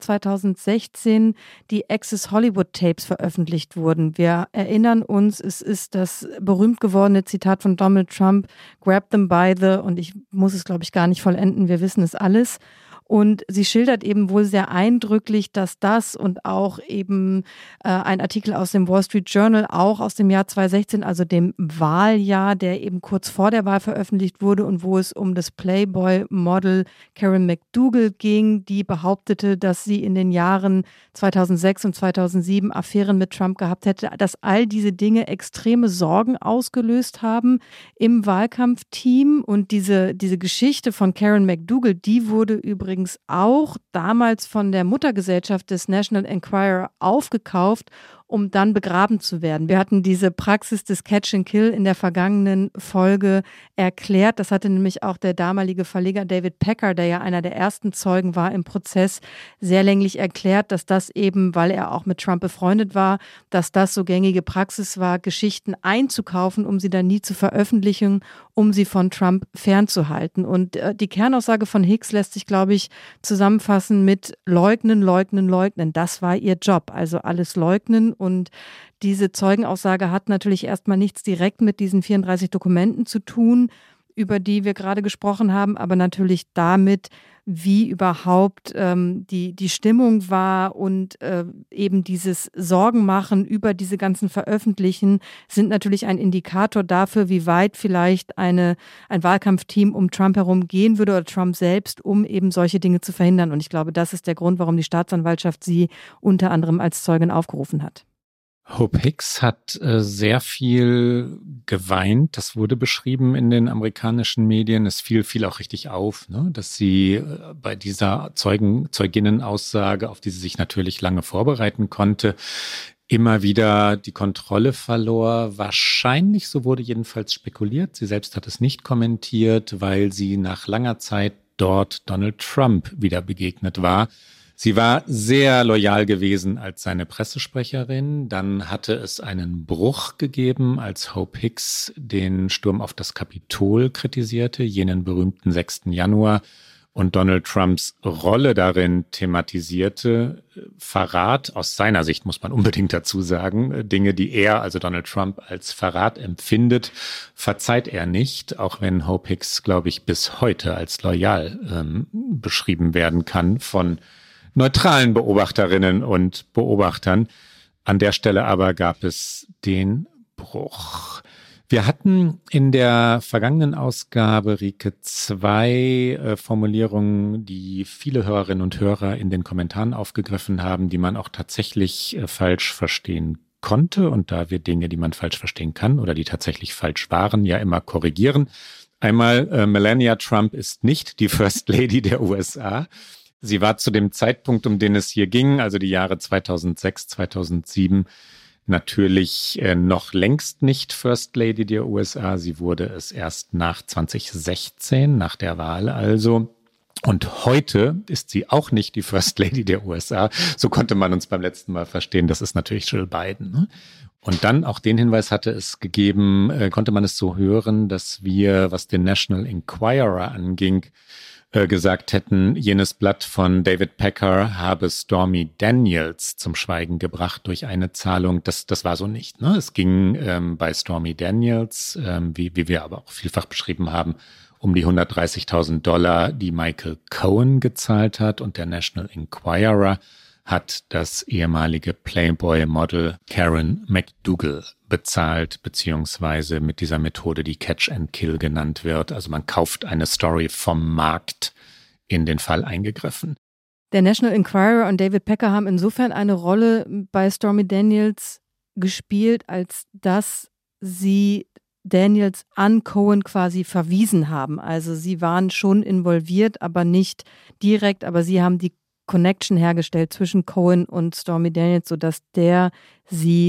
2016 die Access Hollywood Tapes veröffentlicht wurden. Wir erinnern uns, es ist das berühmt gewordene Zitat von Donald Trump, "Grab them by the", und ich muss es, glaube ich, gar nicht vollenden, wir wissen es alles. Und sie schildert eben wohl sehr eindrücklich, dass das und auch eben ein Artikel aus dem Wall Street Journal, auch aus dem Jahr 2016, also dem Wahljahr, der eben kurz vor der Wahl veröffentlicht wurde und wo es um das Playboy-Model Karen McDougal ging, die behauptete, dass sie in den Jahren 2006 und 2007 Affären mit Trump gehabt hätte, dass all diese Dinge extreme Sorgen ausgelöst haben im Wahlkampfteam. Und diese Geschichte von Karen McDougal, die wurde übrigens auch damals von der Muttergesellschaft des National Enquirer aufgekauft, um dann begraben zu werden. Wir hatten diese Praxis des Catch and Kill in der vergangenen Folge erklärt. Das hatte nämlich auch der damalige Verleger David Pecker, der ja einer der ersten Zeugen war im Prozess, sehr länglich erklärt, dass das eben, weil er auch mit Trump befreundet war, dass das so gängige Praxis war, Geschichten einzukaufen, um sie dann nie zu veröffentlichen, um sie von Trump fernzuhalten. Und die Kernaussage von Hicks lässt sich, glaube ich, zusammenfassen mit leugnen, leugnen, leugnen. Das war ihr Job, also alles leugnen. Und diese Zeugenaussage hat natürlich erstmal nichts direkt mit diesen 34 Dokumenten zu tun, über die wir gerade gesprochen haben, aber natürlich damit, wie überhaupt die Stimmung war und eben dieses Sorgenmachen über diese ganzen Veröffentlichen sind natürlich ein Indikator dafür, wie weit vielleicht ein Wahlkampfteam um Trump herum gehen würde oder Trump selbst, um eben solche Dinge zu verhindern. Und ich glaube, das ist der Grund, warum die Staatsanwaltschaft sie unter anderem als Zeugin aufgerufen hat. Hope Hicks hat sehr viel geweint. Das wurde beschrieben in den amerikanischen Medien. Es fiel auch richtig auf, ne? Dass sie bei dieser Zeuginnenaussage, auf die sie sich natürlich lange vorbereiten konnte, immer wieder die Kontrolle verlor. Wahrscheinlich, so wurde jedenfalls spekuliert, sie selbst hat es nicht kommentiert, weil sie nach langer Zeit dort Donald Trump wieder begegnet war. Sie war sehr loyal gewesen als seine Pressesprecherin. Dann hatte es einen Bruch gegeben, als Hope Hicks den Sturm auf das Kapitol kritisierte, jenen berühmten 6. Januar, und Donald Trumps Rolle darin thematisierte. Verrat, aus seiner Sicht muss man unbedingt dazu sagen, Dinge, die er, also Donald Trump, als Verrat empfindet, verzeiht er nicht, auch wenn Hope Hicks, glaube ich, bis heute als loyal beschrieben werden kann von neutralen Beobachterinnen und Beobachtern. An der Stelle aber gab es den Bruch. Wir hatten in der vergangenen Ausgabe, Rike, 2 Formulierungen, die viele Hörerinnen und Hörer in den Kommentaren aufgegriffen haben, die man auch tatsächlich falsch verstehen konnte. Und da wir Dinge, die man falsch verstehen kann oder die tatsächlich falsch waren, ja immer korrigieren. Einmal, Melania Trump ist nicht die First Lady der USA. Sie war zu dem Zeitpunkt, um den es hier ging, also die Jahre 2006, 2007, natürlich noch längst nicht First Lady der USA. Sie wurde es erst nach 2016, nach der Wahl also. Und heute ist sie auch nicht die First Lady der USA. So konnte man uns beim letzten Mal verstehen. Das ist natürlich Jill Biden, ne? Und dann, auch den Hinweis hatte es gegeben, konnte man es so hören, dass wir, was den National Enquirer anging, gesagt hätten, jenes Blatt von David Pecker habe Stormy Daniels zum Schweigen gebracht durch eine Zahlung. Das war so nicht, ne? Es ging bei Stormy Daniels, wie wir aber auch vielfach beschrieben haben, um die $130.000, die Michael Cohen gezahlt hat. Und der National Enquirer hat das ehemalige Playboy-Model Karen McDougal bezahlt, beziehungsweise mit dieser Methode, die Catch and Kill genannt wird. Also man kauft eine Story vom Markt, in den Fall eingegriffen. Der National Enquirer und David Pecker haben insofern eine Rolle bei Stormy Daniels gespielt, als dass sie Daniels an Cohen quasi verwiesen haben. Also sie waren schon involviert, aber nicht direkt, aber sie haben die Connection hergestellt zwischen Cohen und Stormy Daniels, sodass der sie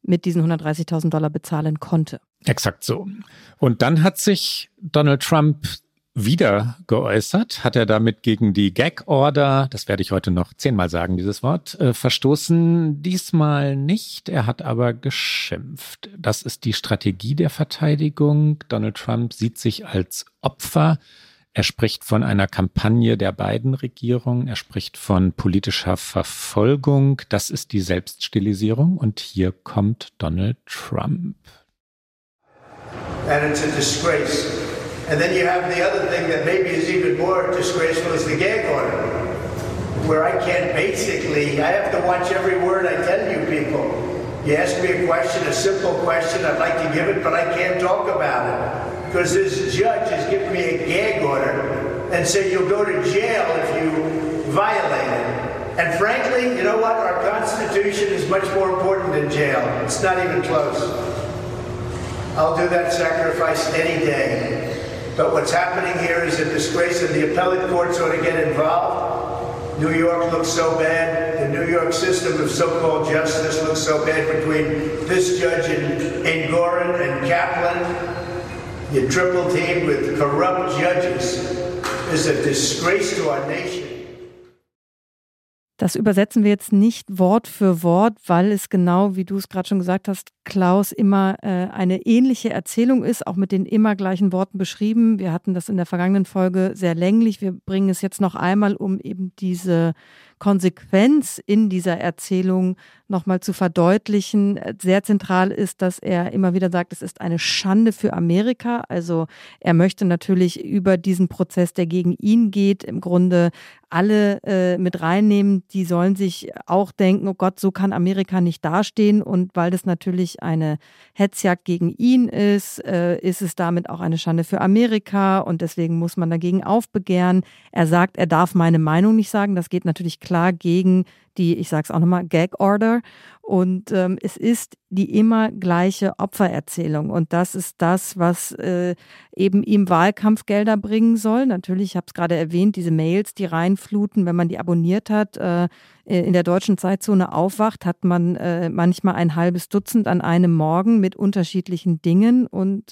mit diesen $130.000 bezahlen konnte. Exakt so. Und dann hat sich Donald Trump wieder geäußert, hat er damit gegen die Gag-Order, das werde ich heute noch 10-mal sagen, dieses Wort, verstoßen. Diesmal nicht, er hat aber geschimpft. Das ist die Strategie der Verteidigung. Donald Trump sieht sich als Opfer. Er spricht von einer Kampagne der Biden-Regierung. Er spricht von politischer Verfolgung. Das ist die Selbststilisierung. Und hier kommt Donald Trump. And it's a disgrace. And then you have the other thing that maybe is even more disgraceful is the gag order, where I have to watch every word I tell you people. You ask me a question, a simple question, I'd like to give it, but I can't talk about it. Because this judge has given me a gag order and said you'll go to jail if you violate it. And frankly, you know what? Our Constitution is much more important than jail. It's not even close. I'll do that sacrifice any day. But what's happening here is a disgrace, and the appellate courts ought to get involved. New York looks so bad. The New York system of so-called justice looks so bad between this judge in Gorin and Kaplan. You triple team with corrupt judges is a disgrace to our nation. Das übersetzen wir jetzt nicht Wort für Wort, weil es genau, wie du es gerade schon gesagt hast, Klaus, immer eine ähnliche Erzählung ist, auch mit den immer gleichen Worten beschrieben. Wir hatten das in der vergangenen Folge sehr länglich. Wir bringen es jetzt noch einmal, um eben diese Konsequenz in dieser Erzählung nochmal zu verdeutlichen. Sehr zentral ist, dass er immer wieder sagt, es ist eine Schande für Amerika. Also er möchte natürlich über diesen Prozess, der gegen ihn geht, im Grunde alle mit reinnehmen. Die sollen sich auch denken, oh Gott, so kann Amerika nicht dastehen. Und weil das natürlich eine Hetzjagd gegen ihn ist, ist es damit auch eine Schande für Amerika. Und deswegen muss man dagegen aufbegehren. Er sagt, er darf meine Meinung nicht sagen. Das geht natürlich klar gegen die, ich sage es auch nochmal, Gag-Order. Und es ist die immer gleiche Opfererzählung. Und das ist das, was eben ihm Wahlkampfgelder bringen soll. Natürlich, ich habe es gerade erwähnt, diese Mails, die reinfluten, wenn man die abonniert hat, in der deutschen Zeitzone aufwacht, hat man manchmal ein halbes Dutzend an einem Morgen mit unterschiedlichen Dingen. Und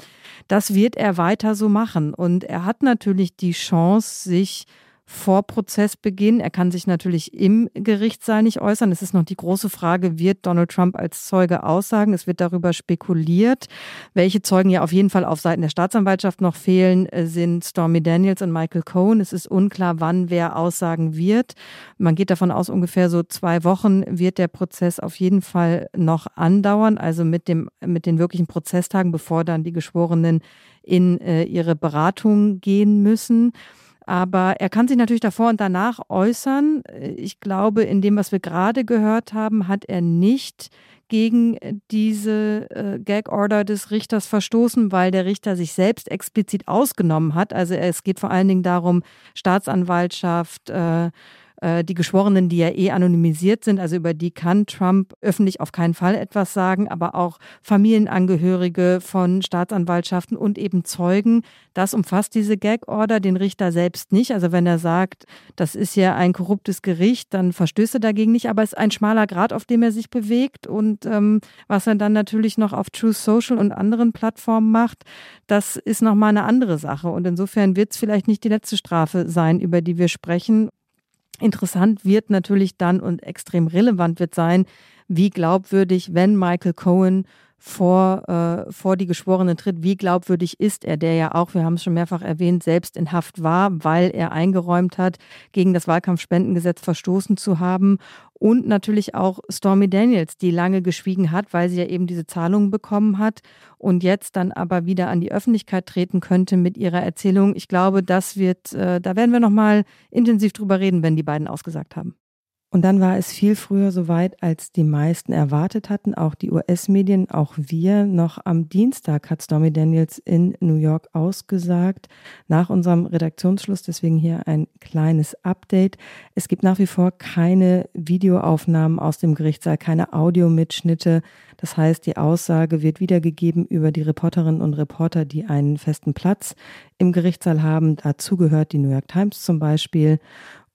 das wird er weiter so machen. Und er hat natürlich die Chance, sich vor Prozessbeginn. Er kann sich natürlich im Gerichtssaal nicht äußern. Es ist noch die große Frage, wird Donald Trump als Zeuge aussagen? Es wird darüber spekuliert. Welche Zeugen ja auf jeden Fall auf Seiten der Staatsanwaltschaft noch fehlen, sind Stormy Daniels und Michael Cohen. Es ist unklar, wann wer aussagen wird. Man geht davon aus, ungefähr so 2 Wochen wird der Prozess auf jeden Fall noch andauern, also mit den wirklichen Prozesstagen, bevor dann die Geschworenen in ihre Beratung gehen müssen. Aber er kann sich natürlich davor und danach äußern. Ich glaube, in dem, was wir gerade gehört haben, hat er nicht gegen diese Gag-Order des Richters verstoßen, weil der Richter sich selbst explizit ausgenommen hat. Also es geht vor allen Dingen darum, Staatsanwaltschaft, die Geschworenen, die ja anonymisiert sind, also über die kann Trump öffentlich auf keinen Fall etwas sagen, aber auch Familienangehörige von Staatsanwaltschaften und eben Zeugen. Das umfasst diese Gag-Order, den Richter selbst nicht. Also wenn er sagt, das ist ja ein korruptes Gericht, dann verstößt er dagegen nicht, aber es ist ein schmaler Grat, auf dem er sich bewegt. Und was er dann natürlich noch auf Truth Social und anderen Plattformen macht, das ist nochmal eine andere Sache. Und insofern wird es vielleicht nicht die letzte Strafe sein, über die wir sprechen. Interessant wird natürlich dann und extrem relevant wird sein, wie glaubwürdig, wenn Michael Cohen vor die Geschworenen tritt, wie glaubwürdig ist er, der ja auch, wir haben es schon mehrfach erwähnt, selbst in Haft war, weil er eingeräumt hat, gegen das Wahlkampfspendengesetz verstoßen zu haben. Und natürlich auch Stormy Daniels, die lange geschwiegen hat, weil sie ja eben diese Zahlungen bekommen hat und jetzt dann aber wieder an die Öffentlichkeit treten könnte mit ihrer Erzählung. Ich glaube, das wird, da werden wir nochmal intensiv drüber reden, wenn die beiden ausgesagt haben. Und dann war es viel früher soweit, als die meisten erwartet hatten, auch die US-Medien, auch wir. Noch am Dienstag hat Stormy Daniels in New York ausgesagt, nach unserem Redaktionsschluss. Deswegen hier ein kleines Update. Es gibt nach wie vor keine Videoaufnahmen aus dem Gerichtssaal, keine Audiomitschnitte. Das heißt, die Aussage wird wiedergegeben über die Reporterinnen und Reporter, die einen festen Platz im Gerichtssaal haben. Dazu gehört die New York Times zum Beispiel.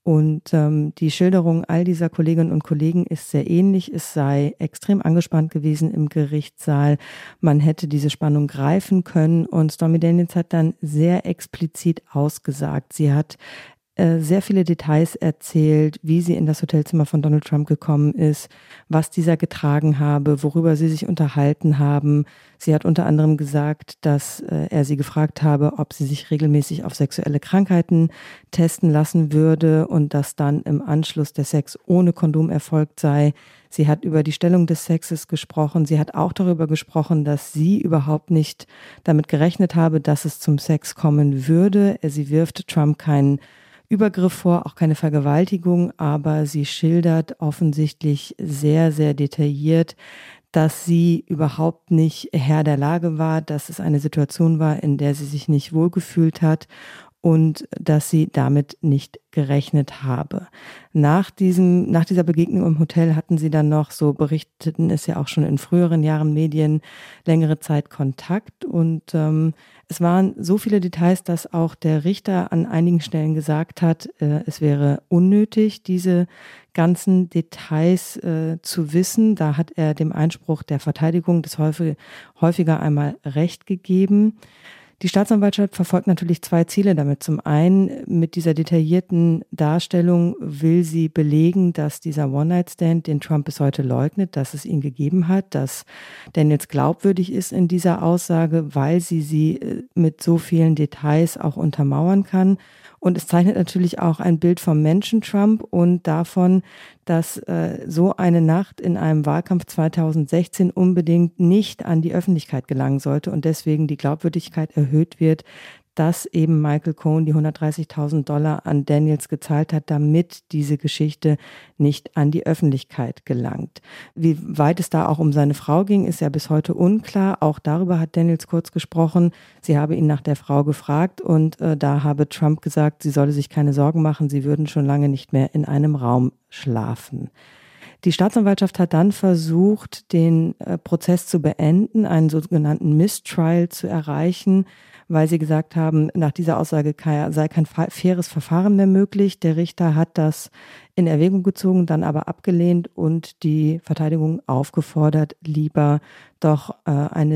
Und die Schilderung all dieser Kolleginnen und Kollegen ist sehr ähnlich. Es sei extrem angespannt gewesen im Gerichtssaal. Man hätte diese Spannung greifen können. Und Stormy Daniels hat dann sehr explizit ausgesagt. Sie hat sehr viele Details erzählt, wie sie in das Hotelzimmer von Donald Trump gekommen ist, was dieser getragen habe, worüber sie sich unterhalten haben. Sie hat unter anderem gesagt, dass er sie gefragt habe, ob sie sich regelmäßig auf sexuelle Krankheiten testen lassen würde und dass dann im Anschluss der Sex ohne Kondom erfolgt sei. Sie hat über die Stellung des Sexes gesprochen. Sie hat auch darüber gesprochen, dass sie überhaupt nicht damit gerechnet habe, dass es zum Sex kommen würde. Sie wirft Trump keinen Übergriff vor, auch keine Vergewaltigung, aber sie schildert offensichtlich sehr, sehr detailliert, dass sie überhaupt nicht Herr der Lage war, dass es eine Situation war, in der sie sich nicht wohlgefühlt hat und dass sie damit nicht gerechnet habe. Nach dieser Begegnung im Hotel hatten sie dann noch, so berichteten es ja auch schon in früheren Jahren Medien, längere Zeit Kontakt und es waren so viele Details, dass auch der Richter an einigen Stellen gesagt hat, es wäre unnötig, diese ganzen Details zu wissen. Da hat er dem Einspruch der Verteidigung des häufiger einmal Recht gegeben. Die Staatsanwaltschaft verfolgt natürlich zwei Ziele damit. Zum einen, mit dieser detaillierten Darstellung will sie belegen, dass dieser One-Night-Stand, den Trump bis heute leugnet, dass es ihn gegeben hat, dass Daniels glaubwürdig ist in dieser Aussage, weil sie mit so vielen Details auch untermauern kann. Und es zeichnet natürlich auch ein Bild vom Menschen Trump und davon, dass so eine Nacht in einem Wahlkampf 2016 unbedingt nicht an die Öffentlichkeit gelangen sollte und deswegen die Glaubwürdigkeit erhöht wird, dass eben Michael Cohen die $130.000 an Daniels gezahlt hat, damit diese Geschichte nicht an die Öffentlichkeit gelangt. Wie weit es da auch um seine Frau ging, ist ja bis heute unklar. Auch darüber hat Daniels kurz gesprochen. Sie habe ihn nach der Frau gefragt und da habe Trump gesagt, sie solle sich keine Sorgen machen, sie würden schon lange nicht mehr in einem Raum schlafen. Die Staatsanwaltschaft hat dann versucht, den Prozess zu beenden, einen sogenannten Mistrial zu erreichen, weil sie gesagt haben, nach dieser Aussage sei kein faires Verfahren mehr möglich. Der Richter hat das in Erwägung gezogen, dann aber abgelehnt und die Verteidigung aufgefordert, lieber doch ein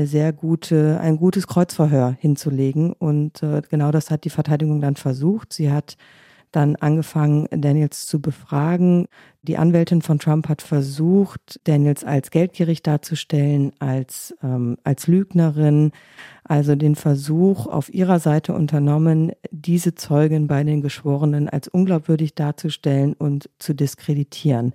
gutes Kreuzverhör hinzulegen. Und genau das hat die Verteidigung dann versucht. Sie hat dann angefangen, Daniels zu befragen. Die Anwältin von Trump hat versucht, Daniels als geldgierig darzustellen, als Lügnerin, also den Versuch auf ihrer Seite unternommen, diese Zeugin bei den Geschworenen als unglaubwürdig darzustellen und zu diskreditieren.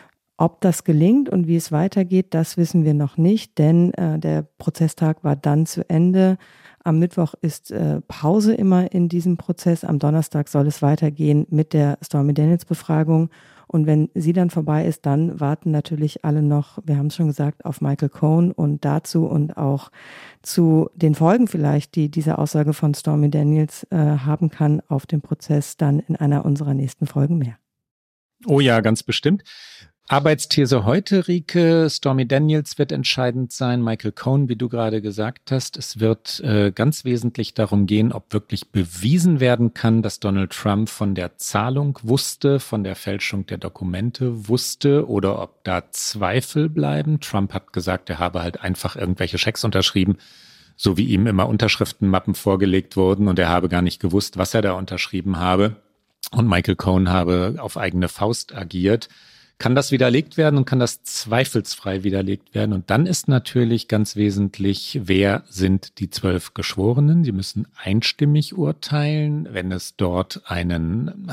Ob das gelingt und wie es weitergeht, das wissen wir noch nicht, denn der Prozesstag war dann zu Ende. Am Mittwoch ist Pause immer in diesem Prozess. Am Donnerstag soll es weitergehen mit der Stormy Daniels Befragung. Und wenn sie dann vorbei ist, dann warten natürlich alle noch, wir haben es schon gesagt, auf Michael Cohen und dazu und auch zu den Folgen vielleicht, die diese Aussage von Stormy Daniels haben kann auf dem Prozess, dann in einer unserer nächsten Folgen mehr. Oh ja, ganz bestimmt. Arbeitsthese heute, Rike, Stormy Daniels wird entscheidend sein, Michael Cohen, wie du gerade gesagt hast. Es wird ganz wesentlich darum gehen, ob wirklich bewiesen werden kann, dass Donald Trump von der Zahlung wusste, von der Fälschung der Dokumente wusste oder ob da Zweifel bleiben. Trump hat gesagt, er habe halt einfach irgendwelche Schecks unterschrieben, so wie ihm immer Unterschriftenmappen vorgelegt wurden und er habe gar nicht gewusst, was er da unterschrieben habe. Und Michael Cohen habe auf eigene Faust agiert. Kann das widerlegt werden und kann das zweifelsfrei widerlegt werden? Und dann ist natürlich ganz wesentlich, wer sind die 12 Geschworenen? Die müssen einstimmig urteilen. Wenn es dort einen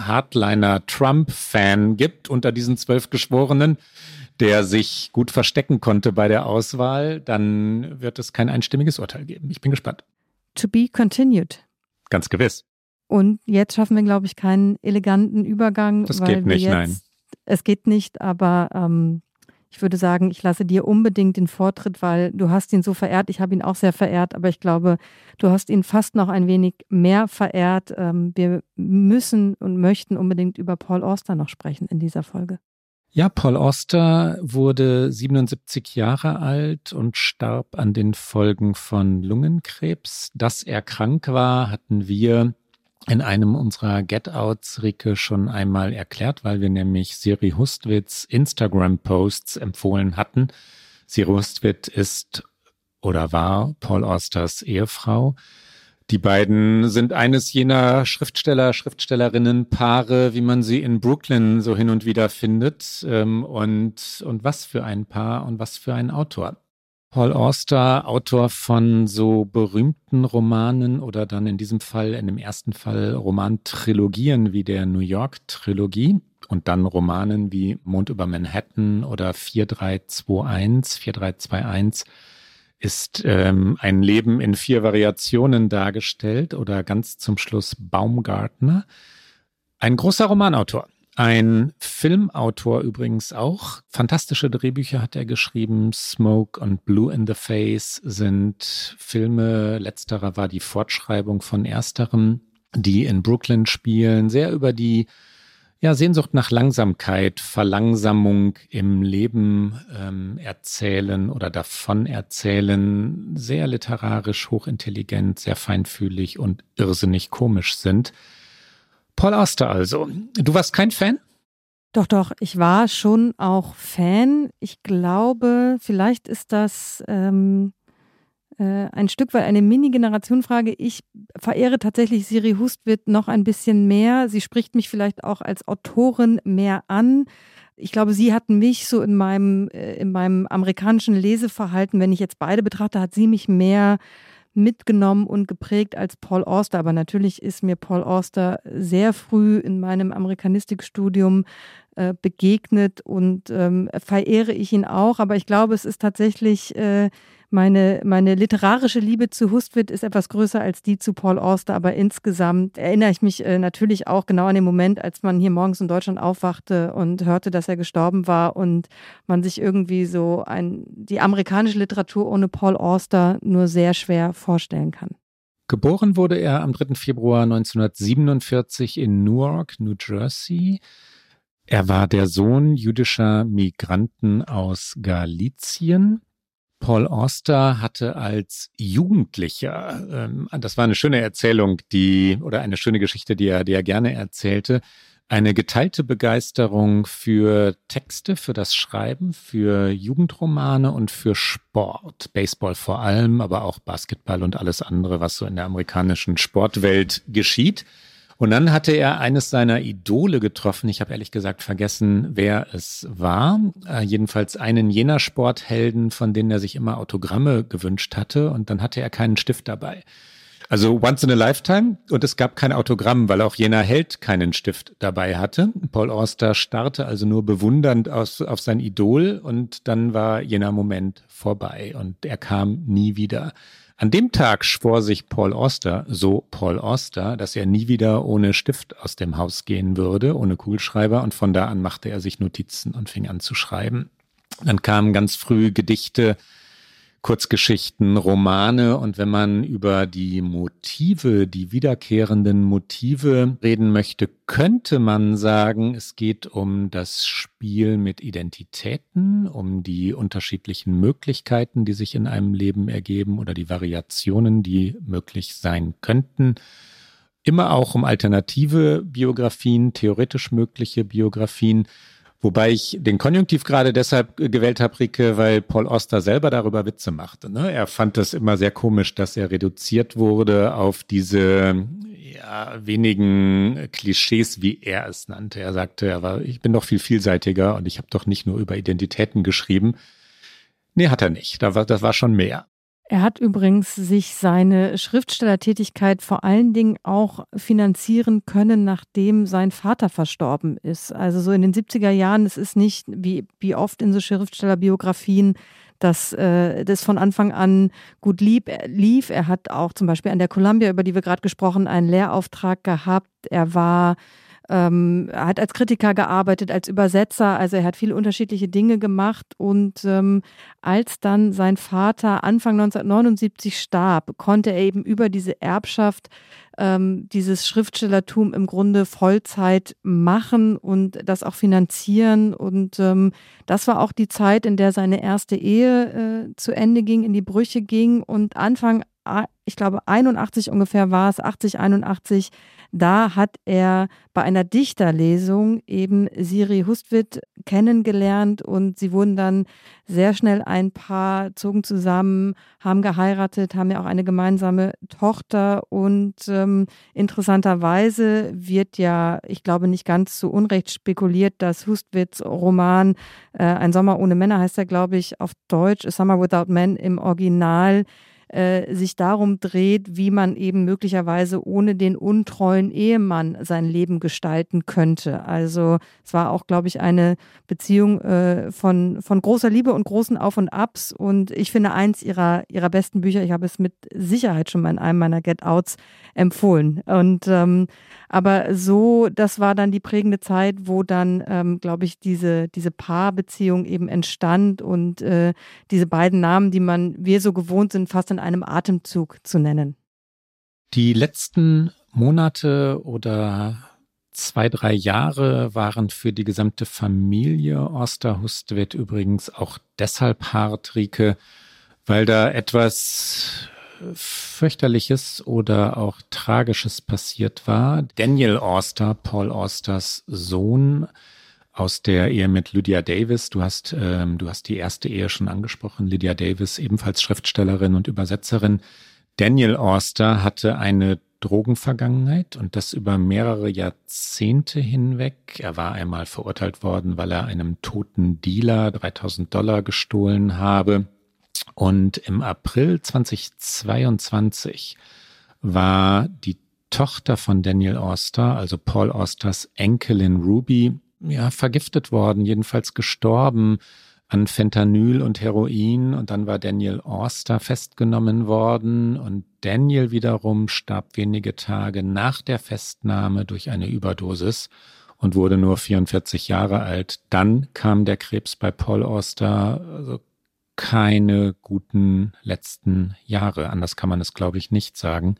Hardliner-Trump-Fan gibt unter diesen 12 Geschworenen, der sich gut verstecken konnte bei der Auswahl, dann wird es kein einstimmiges Urteil geben. Ich bin gespannt. To be continued. Ganz gewiss. Und jetzt schaffen wir, glaube ich, keinen eleganten Übergang. Das geht nicht, nein. Es geht nicht, aber ich würde sagen, ich lasse dir unbedingt den Vortritt, weil du hast ihn so verehrt. Ich habe ihn auch sehr verehrt, aber ich glaube, du hast ihn fast noch ein wenig mehr verehrt. Wir müssen und möchten unbedingt über Paul Auster noch sprechen in dieser Folge. Ja, Paul Auster wurde 77 Jahre alt und starb an den Folgen von Lungenkrebs. Dass er krank war, hatten wir in einem unserer Get-Outs, Rike, schon einmal erklärt, weil wir nämlich Siri Hustwits Instagram-Posts empfohlen hatten. Siri Hustwit ist oder war Paul Austers Ehefrau. Die beiden sind eines jener Schriftstellerinnen-Paare, wie man sie in Brooklyn so hin und wieder findet. Und was für ein Paar und was für ein Autor. Paul Auster, Autor von so berühmten Romanen oder dann in diesem Fall, in dem ersten Fall Romantrilogien wie der New York-Trilogie und dann Romanen wie Mond über Manhattan oder 4321 ist ein Leben in 4 Variationen dargestellt oder ganz zum Schluss Baumgartner. Ein großer Romanautor. Ein Filmautor übrigens auch. Fantastische Drehbücher hat er geschrieben. Smoke und Blue in the Face sind Filme. Letzterer war die Fortschreibung von ersterem, die in Brooklyn spielen. Sehr über die Sehnsucht nach Langsamkeit, Verlangsamung im Leben erzählen oder davon erzählen. Sehr literarisch, hochintelligent, sehr feinfühlig und irrsinnig komisch sind. Paul Auster also. Du warst kein Fan? Doch, ich war schon auch Fan. Ich glaube, vielleicht ist das ein Stück weit eine Mini-Generation-Frage. Ich verehre tatsächlich Siri Hustwit noch ein bisschen mehr. Sie spricht mich vielleicht auch als Autorin mehr an. Ich glaube, sie hat mich so in meinem amerikanischen Leseverhalten, wenn ich jetzt beide betrachte, hat sie mich mehr mitgenommen und geprägt als Paul Auster. Aber natürlich ist mir Paul Auster sehr früh in meinem Amerikanistikstudium begegnet und verehre ich ihn auch. Aber ich glaube, es ist tatsächlich meine literarische Liebe zu Hustwit ist etwas größer als die zu Paul Auster. Aber insgesamt erinnere ich mich natürlich auch genau an den Moment, als man hier morgens in Deutschland aufwachte und hörte, dass er gestorben war und man sich irgendwie so die amerikanische Literatur ohne Paul Auster nur sehr schwer vorstellen kann. Geboren wurde er am 3. Februar 1947 in Newark, New Jersey. Er war der Sohn jüdischer Migranten aus Galizien. Paul Auster hatte als Jugendlicher, das war eine schöne Erzählung, eine schöne Geschichte, die er gerne erzählte, eine geteilte Begeisterung für Texte, für das Schreiben, für Jugendromane und für Sport. Baseball vor allem, aber auch Basketball und alles andere, was so in der amerikanischen Sportwelt geschieht. Und dann hatte er eines seiner Idole getroffen. Ich habe ehrlich gesagt vergessen, wer es war. Jedenfalls einen jener Sporthelden, von denen er sich immer Autogramme gewünscht hatte. Und dann hatte er keinen Stift dabei. Also once in a lifetime. Und es gab kein Autogramm, weil auch jener Held keinen Stift dabei hatte. Paul Auster starrte also nur bewundernd auf sein Idol. Und dann war jener Moment vorbei. Und er kam nie wieder. An dem Tag schwor sich Paul Auster, dass er nie wieder ohne Stift aus dem Haus gehen würde, ohne Kugelschreiber. Und von da an machte er sich Notizen und fing an zu schreiben. Dann kamen ganz früh Gedichte, Kurzgeschichten, Romane. Und wenn man über die wiederkehrenden Motive reden möchte, könnte man sagen, es geht um das Spiel mit Identitäten, um die unterschiedlichen Möglichkeiten, die sich in einem Leben ergeben oder die Variationen, die möglich sein könnten. Immer auch um alternative Biografien, theoretisch mögliche Biografien. Wobei ich den Konjunktiv gerade deshalb gewählt habe, Rike, weil Paul Auster selber darüber Witze machte. Ne? Er fand es immer sehr komisch, dass er reduziert wurde auf diese wenigen Klischees, wie er es nannte. Er sagte, ich bin doch viel vielseitiger und ich habe doch nicht nur über Identitäten geschrieben. Nee, hat er nicht. Das war schon mehr. Er hat übrigens sich seine Schriftstellertätigkeit vor allen Dingen auch finanzieren können, nachdem sein Vater verstorben ist. Also so in den 70er Jahren, es ist nicht wie oft in so Schriftstellerbiografien, dass das von Anfang an gut lief. Er hat auch zum Beispiel an der Columbia, über die wir gerade gesprochen, einen Lehrauftrag gehabt. Er hat als Kritiker gearbeitet, als Übersetzer, also er hat viele unterschiedliche Dinge gemacht und als dann sein Vater Anfang 1979 starb, konnte er eben über diese Erbschaft dieses Schriftstellertum im Grunde Vollzeit machen und das auch finanzieren und das war auch die Zeit, in der seine erste Ehe zu Ende ging, in die Brüche ging und Anfang ich glaube 81 ungefähr war es, 80, 81, da hat er bei einer Dichterlesung eben Siri Hustvedt kennengelernt und sie wurden dann sehr schnell ein Paar, zogen zusammen, haben geheiratet, haben ja auch eine gemeinsame Tochter und interessanterweise wird ja, ich glaube nicht ganz zu Unrecht spekuliert, dass Hustvedts Roman Ein Sommer ohne Männer heißt er, glaube ich, auf Deutsch, A Summer Without Men im Original, sich darum dreht, wie man eben möglicherweise ohne den untreuen Ehemann sein Leben gestalten könnte. Also es war auch, glaube ich, eine Beziehung von großer Liebe und großen Auf und Abs und ich finde eins ihrer besten Bücher, ich habe es mit Sicherheit schon mal in einem meiner Get-Outs empfohlen. Und aber so, das war dann die prägende Zeit, wo dann, glaube ich, diese Paarbeziehung eben entstand und diese beiden Namen, die wir so gewohnt sind, fast in einem Atemzug zu nennen. Die letzten Monate oder 2-3 Jahre waren für die gesamte Familie Oster-Hustvedt übrigens auch deshalb hart, Rike, weil da etwas fürchterliches oder auch Tragisches passiert war. Daniel Oster, Paul Osters Sohn aus der Ehe mit Lydia Davis, du hast die erste Ehe schon angesprochen, Lydia Davis, ebenfalls Schriftstellerin und Übersetzerin. Daniel Oster hatte eine Drogenvergangenheit und das über mehrere Jahrzehnte hinweg. Er war einmal verurteilt worden, weil er einem toten Dealer $3.000 gestohlen habe. Und im April 2022 war die Tochter von Daniel Oster, also Paul Osters Enkelin Ruby, vergiftet worden, jedenfalls gestorben an Fentanyl und Heroin. Und dann war Daniel Oster festgenommen worden und Daniel wiederum starb wenige Tage nach der Festnahme durch eine Überdosis und wurde nur 44 Jahre alt. Dann kam der Krebs bei Paul Oster, also keine guten letzten Jahre. Anders kann man es, glaube ich, nicht sagen.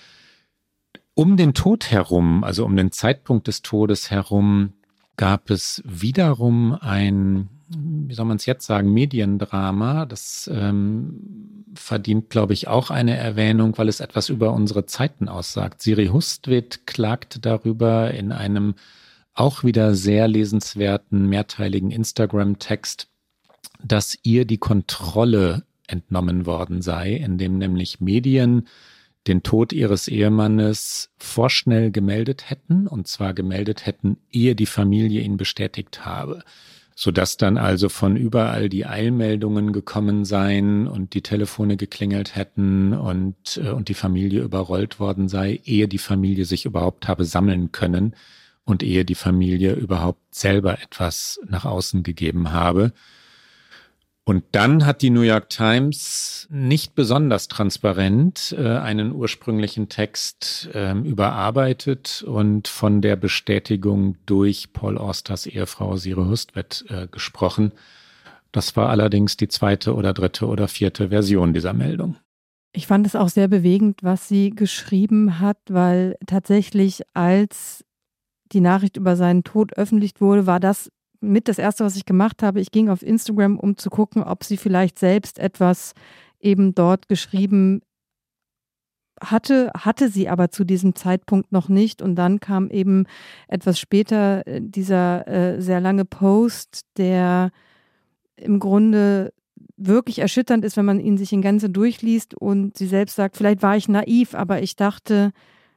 Um den Tod herum, also um den Zeitpunkt des Todes herum, gab es wiederum ein, wie soll man es jetzt sagen, Mediendrama. Das verdient, glaube ich, auch eine Erwähnung, weil es etwas über unsere Zeiten aussagt. Siri Hustvedt klagte darüber in einem auch wieder sehr lesenswerten, mehrteiligen Instagram-Text, dass ihr die Kontrolle entnommen worden sei, indem nämlich Medien den Tod ihres Ehemannes vorschnell gemeldet hätten, und zwar gemeldet hätten, ehe die Familie ihn bestätigt habe, sodass dann also von überall die Eilmeldungen gekommen seien und die Telefone geklingelt hätten und die Familie überrollt worden sei, ehe die Familie sich überhaupt habe sammeln können und ehe die Familie überhaupt selber etwas nach außen gegeben habe. Und dann hat die New York Times nicht besonders transparent einen ursprünglichen Text überarbeitet und von der Bestätigung durch Paul Osters Ehefrau Siri Hustvedt gesprochen. Das war allerdings die 2. oder 3. oder 4. Version dieser Meldung. Ich fand es auch sehr bewegend, was sie geschrieben hat, weil tatsächlich, als die Nachricht über seinen Tod öffentlich wurde, war das mit das Erste, was ich gemacht habe. Ich ging auf Instagram, um zu gucken, ob sie vielleicht selbst etwas eben dort geschrieben hatte sie aber zu diesem Zeitpunkt noch nicht. Und dann kam eben etwas später dieser sehr lange Post, der im Grunde wirklich erschütternd ist, wenn man ihn sich in Gänze durchliest. Und sie selbst sagt, vielleicht war ich naiv, aber ich dachte,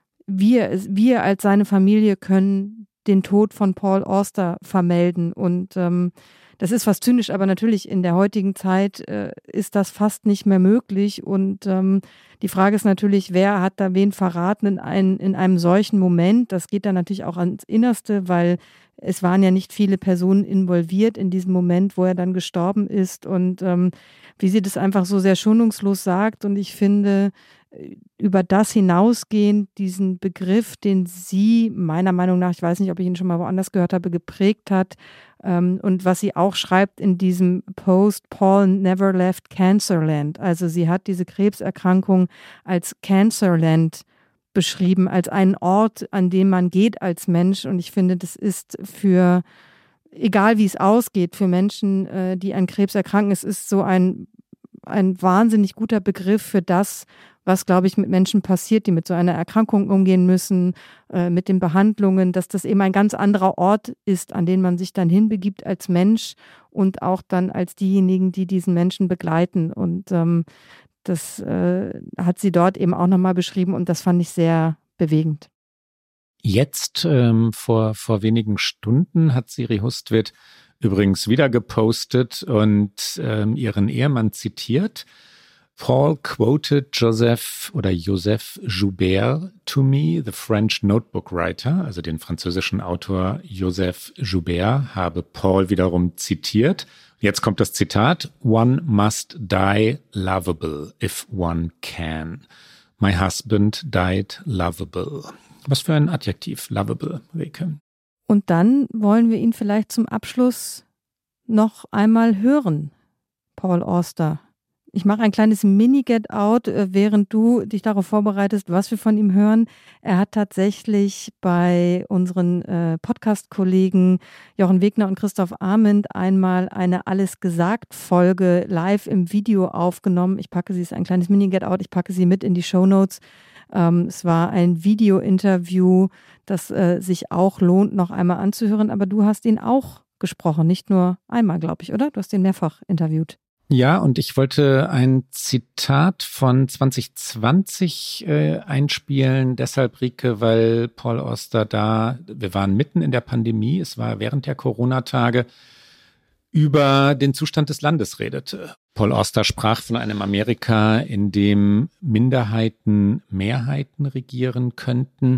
wir als seine Familie können den Tod von Paul Oster vermelden. Und das ist fast zynisch, aber natürlich in der heutigen Zeit ist das fast nicht mehr möglich. Und die Frage ist natürlich, wer hat da wen verraten in einem solchen Moment? Das geht dann natürlich auch ans Innerste, weil es waren ja nicht viele Personen involviert in diesem Moment, wo er dann gestorben ist. Und wie sie das einfach so sehr schonungslos sagt. Und ich finde, über das hinausgehend diesen Begriff, den sie meiner Meinung nach, ich weiß nicht, ob ich ihn schon mal woanders gehört habe, geprägt hat, und was sie auch schreibt in diesem Post, Paul never left Cancerland. Also sie hat diese Krebserkrankung als Cancerland beschrieben, als einen Ort, an dem man geht als Mensch. Und ich finde, das ist für, egal wie es ausgeht, für Menschen, die an Krebs erkranken, es ist so ein wahnsinnig guter Begriff für das, was, glaube ich, mit Menschen passiert, die mit so einer Erkrankung umgehen müssen, mit den Behandlungen, dass das eben ein ganz anderer Ort ist, an den man sich dann hinbegibt als Mensch und auch dann als diejenigen, die diesen Menschen begleiten. Und das hat sie dort eben auch nochmal beschrieben und das fand ich sehr bewegend. Jetzt, vor wenigen Stunden, hat Siri Hustvedt übrigens wieder gepostet und ihren Ehemann zitiert. Paul quoted Joseph Joubert to me, the French notebook writer, also den französischen Autor Joseph Joubert, habe Paul wiederum zitiert. Jetzt kommt das Zitat: One must die lovable if one can. My husband died lovable. Was für ein Adjektiv, lovable, Rike. Und dann wollen wir ihn vielleicht zum Abschluss noch einmal hören, Paul Auster. Ich mache ein kleines Mini-Get-Out, während du dich darauf vorbereitest, was wir von ihm hören. Er hat tatsächlich bei unseren Podcast-Kollegen Jochen Wegner und Christoph Arment einmal eine Alles-Gesagt-Folge live im Video aufgenommen. Es ist ein kleines Mini-Get-Out, ich packe sie mit in die Shownotes. Es war ein Video-Interview, das sich auch lohnt, noch einmal anzuhören. Aber du hast ihn auch gesprochen, nicht nur einmal, glaube ich, oder? Du hast ihn mehrfach interviewt. Ja, und ich wollte ein Zitat von 2020 einspielen, deshalb, Rike, weil Paul Auster wir waren mitten in der Pandemie, es war während der Corona-Tage, über den Zustand des Landes redete. Paul Auster sprach von einem Amerika, in dem Minderheiten Mehrheiten regieren könnten,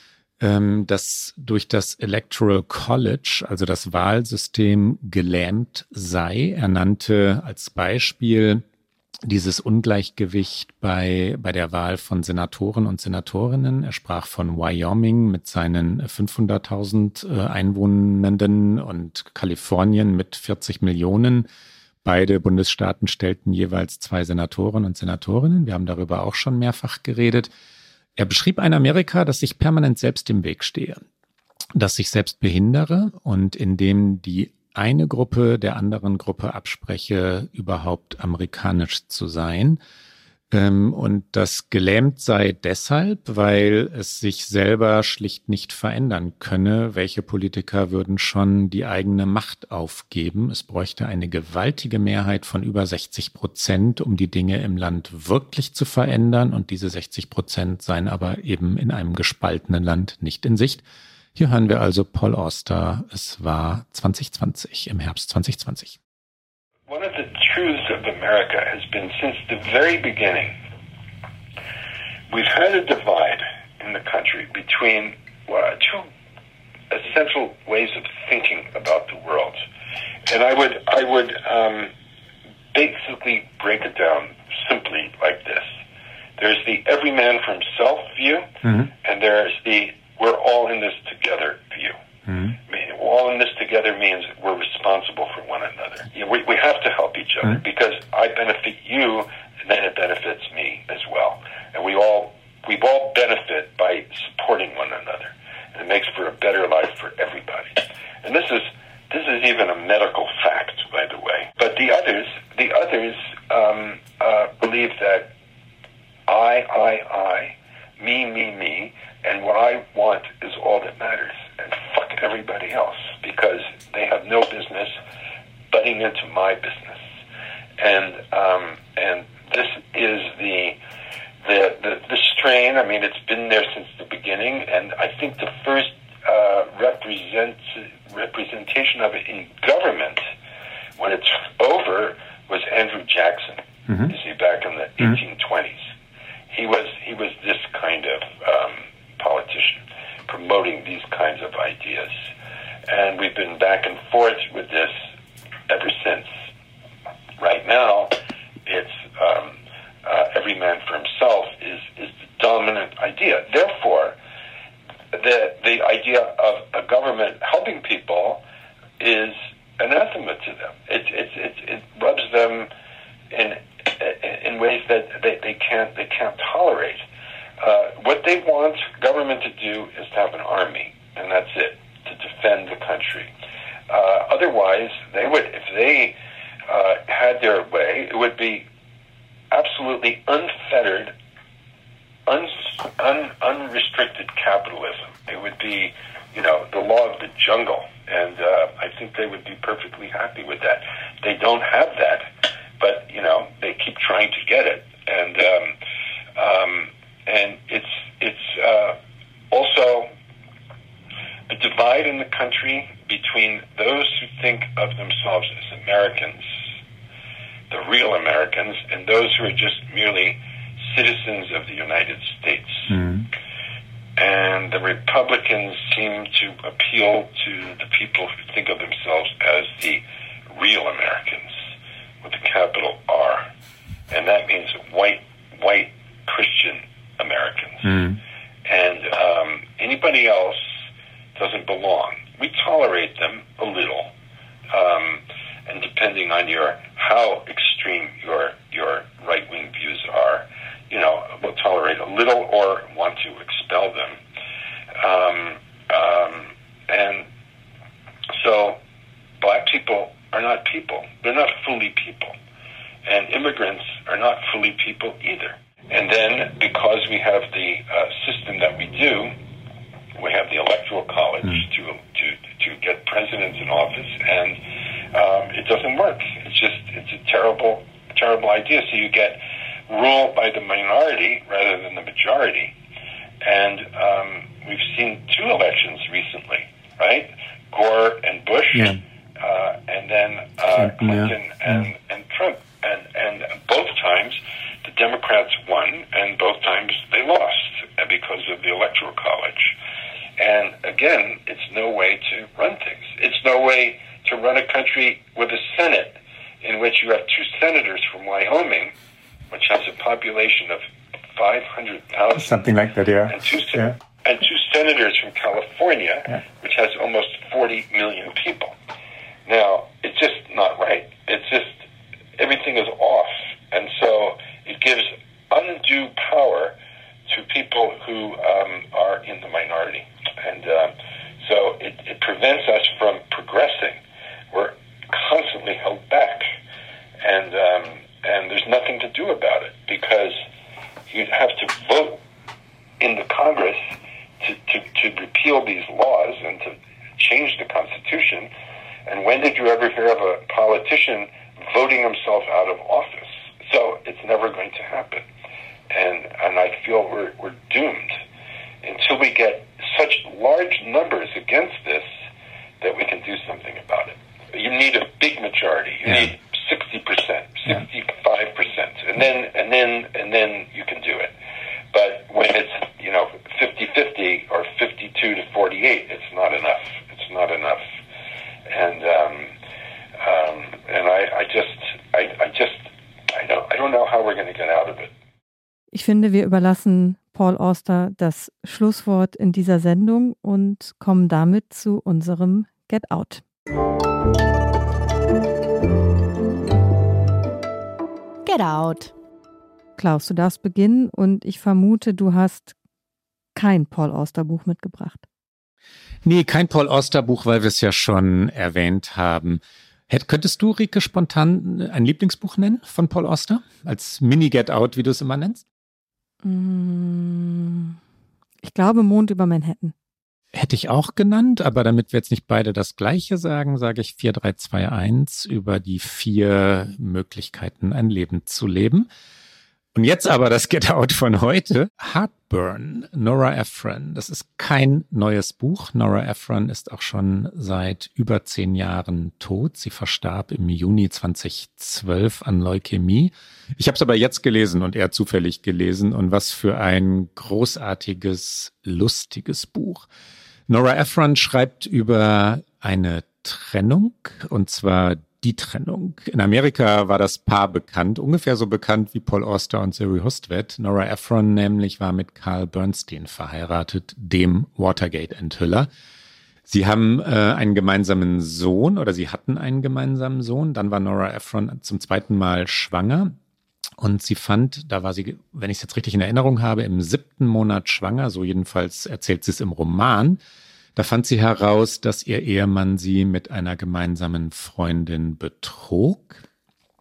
das durch das Electoral College, also das Wahlsystem, gelähmt sei. Er nannte als Beispiel dieses Ungleichgewicht bei der Wahl von Senatoren und Senatorinnen. Er sprach von Wyoming mit seinen 500.000 Einwohnenden und Kalifornien mit 40 Millionen. Beide Bundesstaaten stellten jeweils 2 Senatoren und Senatorinnen. Wir haben darüber auch schon mehrfach geredet. Er beschrieb ein Amerika, das sich permanent selbst im Weg stehe, das sich selbst behindere und in dem die eine Gruppe der anderen Gruppe abspreche, überhaupt amerikanisch zu sein. Und das gelähmt sei deshalb, weil es sich selber schlicht nicht verändern könne. Welche Politiker würden schon die eigene Macht aufgeben? Es bräuchte eine gewaltige Mehrheit von über 60%, um die Dinge im Land wirklich zu verändern. Und diese 60% seien aber eben in einem gespaltenen Land nicht in Sicht. Hier hören wir also Paul Auster. Es war 2020, im Herbst 2020. One of the truths of America has been since the very beginning, we've had a divide in the country between two essential ways of thinking about the world. And I would basically break it down simply like this. There's the every man for himself view, and there's the we're all in this together view. I mean, all in this together means we're responsible for one another. You know, we have to help each other because I benefit you, and then it benefits me as well. And we all benefit by supporting one another, and it makes for a better life for everybody. And this is even a medical fact, by the way. But the others believe that I, me, and what I want is all that matters, and fuck everybody else because they have no business butting into my business. And this is the strain. I mean, it's been there since the beginning, and I think the first representation of it in government when it's over was Andrew Jackson. You see, back in the 1820s. He was this kind of politician promoting these kinds of ideas. And we've been back and forth with this ever since. Right now, it's every man for himself is the dominant idea. Therefore, the idea of a government helping people is anathema to them. It rubs them in ways that they can't tolerate. What they want government to do is to have an army, and that's it, to defend the country. Otherwise, they would, if they had their way, it would be absolutely unfettered unrestricted capitalism. It would be, the law of the jungle. And I think they would be perfectly happy with that. They don't have that, but, they keep trying to get it. And it's also a divide in the country between those who think of themselves as Americans, the real Americans, and those who are just merely citizens of the United States. Mm. And the Republicans seem to appeal to the people who think of themselves as the real Americans, with a capital R. And that means white Christian Americans. Mm. And anybody else doesn't belong. We tolerate them a little, and depending on how extreme your right-wing views are, we'll tolerate a little or want to expel them. And so black people are not people. They're not fully people. And immigrants are not fully people either. And then because we have the system that we do, we have the Electoral College to get presidents in office, and it doesn't work. It's a terrible idea. So you get rule by the minority rather than the majority. And we've seen 2 elections recently, right? Gore and Bush, and then Clinton and Trump. And both times the Democrats won, and both times they lost because of the Electoral College. And again, it's no way to run things. It's no way to run a country with a Senate in which you have 2 senators from Wyoming, which has a population of 500,000. Something like that, yeah. And 2 senators from California, which has almost 40 million people. Now, it's just not right. It's just, everything is off. And so it gives undue power to people who are in the minority. And so it prevents us from progressing. We're constantly held back. And there's nothing to do about it, because you'd have to vote in the Congress to repeal these laws and to change the Constitution. And when did you ever hear of a politician voting himself out of office? So it's never going to happen. And I feel we're doomed until we get such large numbers against this that we can do something about it. You need a big majority. You need 60%, 65%, and then you can do it. But when it's 50-50 or 52 to 48, it's not enough. It's not enough. And I don't know how we're going to get out of it. Ich finde, wir überlassen Paul Auster das Schlusswort in dieser Sendung und kommen damit zu unserem Get Out. Get Out. Klaus, du darfst beginnen, und ich vermute, du hast kein Paul Auster Buch mitgebracht. Nee, kein Paul Auster Buch, weil wir es ja schon erwähnt haben. Könntest du, Rike, spontan ein Lieblingsbuch nennen von Paul Auster? Als Mini-Get Out, wie du es immer nennst? Ich glaube, Mond über Manhattan. Hätte ich auch genannt, aber damit wir jetzt nicht beide das Gleiche sagen, sage ich 4321 über die 4 Möglichkeiten, ein Leben zu leben. Und jetzt aber das Get Out von heute. Heartburn, Nora Ephron. Das ist kein neues Buch. Nora Ephron ist auch schon seit über 10 Jahren tot. Sie verstarb im Juni 2012 an Leukämie. Ich habe es aber jetzt gelesen und eher zufällig gelesen. Und was für ein großartiges, lustiges Buch. Nora Ephron schreibt über eine Trennung, und zwar die Trennung. In Amerika war das Paar bekannt, ungefähr so bekannt wie Paul Auster und Zoe Hustvedt. Nora Ephron nämlich war mit Carl Bernstein verheiratet, dem Watergate-Enthüller. Sie haben einen gemeinsamen Sohn, oder sie hatten einen gemeinsamen Sohn. Dann war Nora Ephron zum 2. Mal schwanger. Und sie fand, da war sie, wenn ich es jetzt richtig in Erinnerung habe, im 7. Monat schwanger, so jedenfalls erzählt sie es im Roman. Da fand sie heraus, dass ihr Ehemann sie mit einer gemeinsamen Freundin betrog.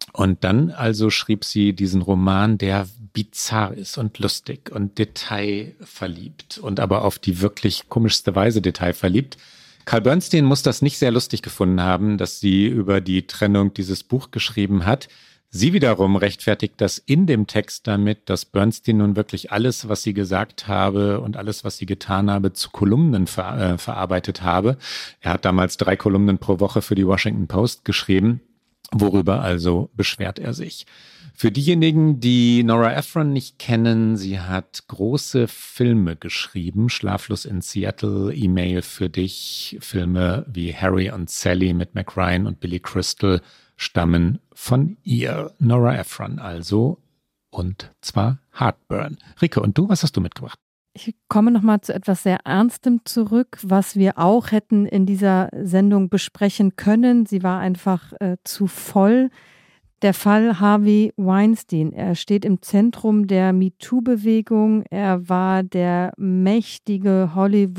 Und dann also schrieb sie diesen Roman, der bizarr ist und lustig und detailverliebt und aber auf die wirklich komischste Weise detailverliebt. Carl Bernstein muss das nicht sehr lustig gefunden haben, dass sie über die Trennung dieses Buch geschrieben hat. Sie wiederum rechtfertigt das in dem Text damit, dass Bernstein nun wirklich alles, was sie gesagt habe und alles, was sie getan habe, zu Kolumnen verarbeitet habe. Er hat damals 3 Kolumnen pro Woche für die Washington Post geschrieben. Worüber also beschwert er sich? Für diejenigen, die Nora Ephron nicht kennen, sie hat große Filme geschrieben. Schlaflos in Seattle, E-Mail für dich. Filme wie Harry und Sally mit Mac Ryan und Billy Crystal stammen von ihr. Nora Ephron also. Und zwar Heartburn. Rike, und du, was hast du mitgebracht? Ich komme nochmal zu etwas sehr Ernstem zurück, was wir auch hätten in dieser Sendung besprechen können. Sie war einfach zu voll. Der Fall Harvey Weinstein. Er steht im Zentrum der MeToo-Bewegung. Er war der mächtige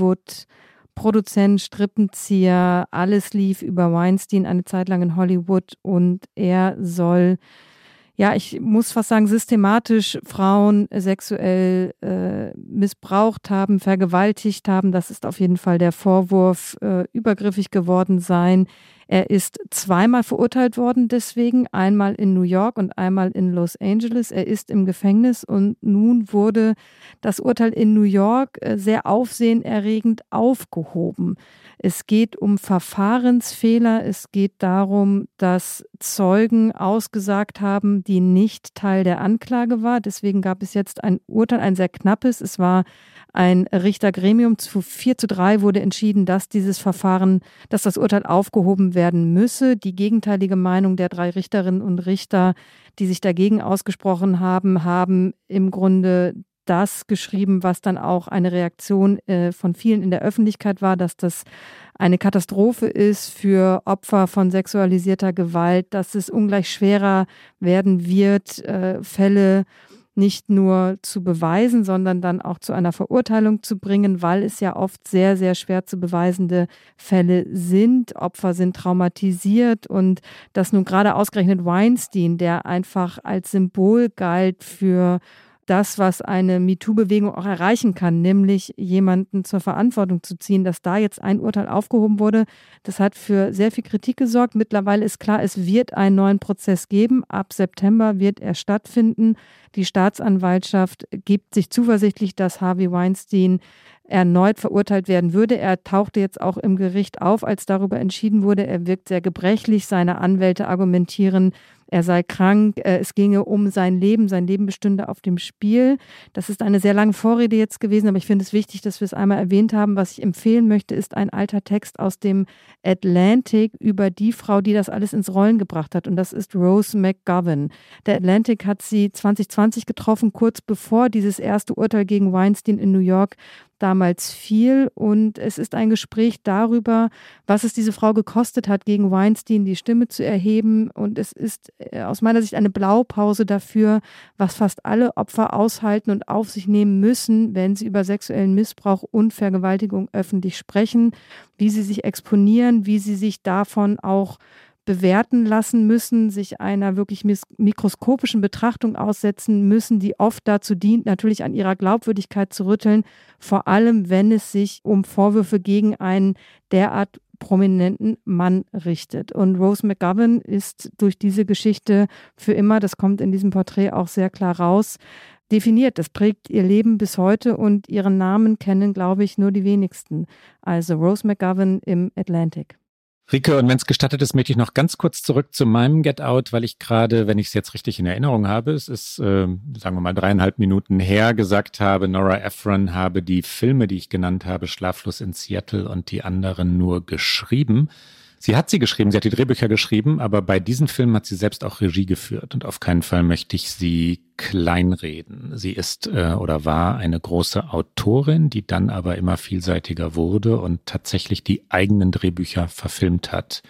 Hollywood-Produzent, Strippenzieher. Alles lief über Weinstein eine Zeit lang in Hollywood und er soll, ja, ich muss fast sagen, systematisch Frauen sexuell missbraucht haben, vergewaltigt haben. Das ist auf jeden Fall der Vorwurf, übergriffig geworden sein. Er ist 2-mal verurteilt worden deswegen, einmal in New York und einmal in Los Angeles. Er ist im Gefängnis und nun wurde das Urteil in New York sehr aufsehenerregend aufgehoben. Es geht um Verfahrensfehler. Es geht darum, dass Zeugen ausgesagt haben, die nicht Teil der Anklage war. Deswegen gab es jetzt ein Urteil, ein sehr knappes. Es war ein Richtergremium, zu 4:3 wurde entschieden, dass dieses Verfahren, dass das Urteil aufgehoben werden müsse. Die gegenteilige Meinung der 3 Richterinnen und Richter, die sich dagegen ausgesprochen haben, haben im Grunde das geschrieben, was dann auch eine Reaktion von vielen in der Öffentlichkeit war, dass das eine Katastrophe ist für Opfer von sexualisierter Gewalt, dass es ungleich schwerer werden wird, Fälle nicht nur zu beweisen, sondern dann auch zu einer Verurteilung zu bringen, weil es ja oft sehr, sehr schwer zu beweisende Fälle sind. Opfer sind traumatisiert und dass nun gerade ausgerechnet Weinstein, der einfach als Symbol galt für das, was eine MeToo-Bewegung auch erreichen kann, nämlich jemanden zur Verantwortung zu ziehen, dass da jetzt ein Urteil aufgehoben wurde, das hat für sehr viel Kritik gesorgt. Mittlerweile ist klar, es wird einen neuen Prozess geben. Ab September wird er stattfinden. Die Staatsanwaltschaft gibt sich zuversichtlich, dass Harvey Weinstein erneut verurteilt werden würde. Er tauchte jetzt auch im Gericht auf, als darüber entschieden wurde. Er wirkt sehr gebrechlich. Seine Anwälte argumentieren, er sei krank, es ginge um sein Leben bestünde auf dem Spiel. Das ist eine sehr lange Vorrede jetzt gewesen, aber ich finde es wichtig, dass wir es einmal erwähnt haben. Was ich empfehlen möchte, ist ein alter Text aus dem Atlantic über die Frau, die das alles ins Rollen gebracht hat, und das ist Rose McGovern. Der Atlantic hat sie 2020 getroffen, kurz bevor dieses erste Urteil gegen Weinstein in New York damals fiel, und es ist ein Gespräch darüber, was es diese Frau gekostet hat, gegen Weinstein die Stimme zu erheben, und es ist aus meiner Sicht eine Blaupause dafür, was fast alle Opfer aushalten und auf sich nehmen müssen, wenn sie über sexuellen Missbrauch und Vergewaltigung öffentlich sprechen, wie sie sich exponieren, wie sie sich davon auch bewerten lassen müssen, sich einer wirklich mikroskopischen Betrachtung aussetzen müssen, die oft dazu dient, natürlich an ihrer Glaubwürdigkeit zu rütteln, vor allem wenn es sich um Vorwürfe gegen einen derart prominenten Mann richtet. Und Rose McGovern ist durch diese Geschichte für immer, das kommt in diesem Porträt auch sehr klar raus, definiert. Das prägt ihr Leben bis heute und ihren Namen kennen, glaube ich, nur die wenigsten. Also Rose McGovern im Atlantic. Rike, und wenn es gestattet ist, möchte ich noch ganz kurz zurück zu meinem Get Out, weil ich gerade, wenn ich es jetzt richtig in Erinnerung habe, es ist, sagen wir mal, 3,5 Minuten her, gesagt habe, Nora Ephron habe die Filme, die ich genannt habe, Schlaflos in Seattle und die anderen nur geschrieben. Sie hat sie geschrieben, sie hat die Drehbücher geschrieben, aber bei diesen Filmen hat sie selbst auch Regie geführt und auf keinen Fall möchte ich sie kleinreden. Sie ist oder war eine große Autorin, die dann aber immer vielseitiger wurde und tatsächlich die eigenen Drehbücher verfilmt hat.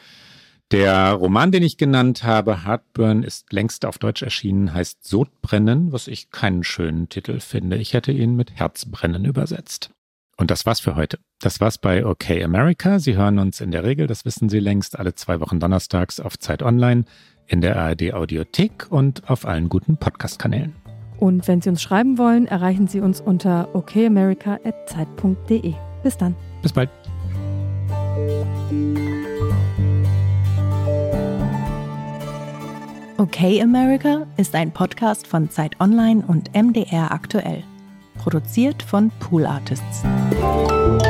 Der Roman, den ich genannt habe, Heartburn, ist längst auf Deutsch erschienen, heißt Sodbrennen, was ich keinen schönen Titel finde. Ich hätte ihn mit Herzbrennen übersetzt. Und das war's für heute. Das war's bei OK America. Sie hören uns in der Regel, das wissen Sie längst, alle 2 Wochen donnerstags auf Zeit Online. in der ARD-Audiothek und auf allen guten Podcast-Kanälen. Und wenn Sie uns schreiben wollen, erreichen Sie uns unter okayamerica@zeit.de. Bis dann. Bis bald. Okay America ist ein Podcast von Zeit Online und MDR aktuell. Produziert von Pool Artists.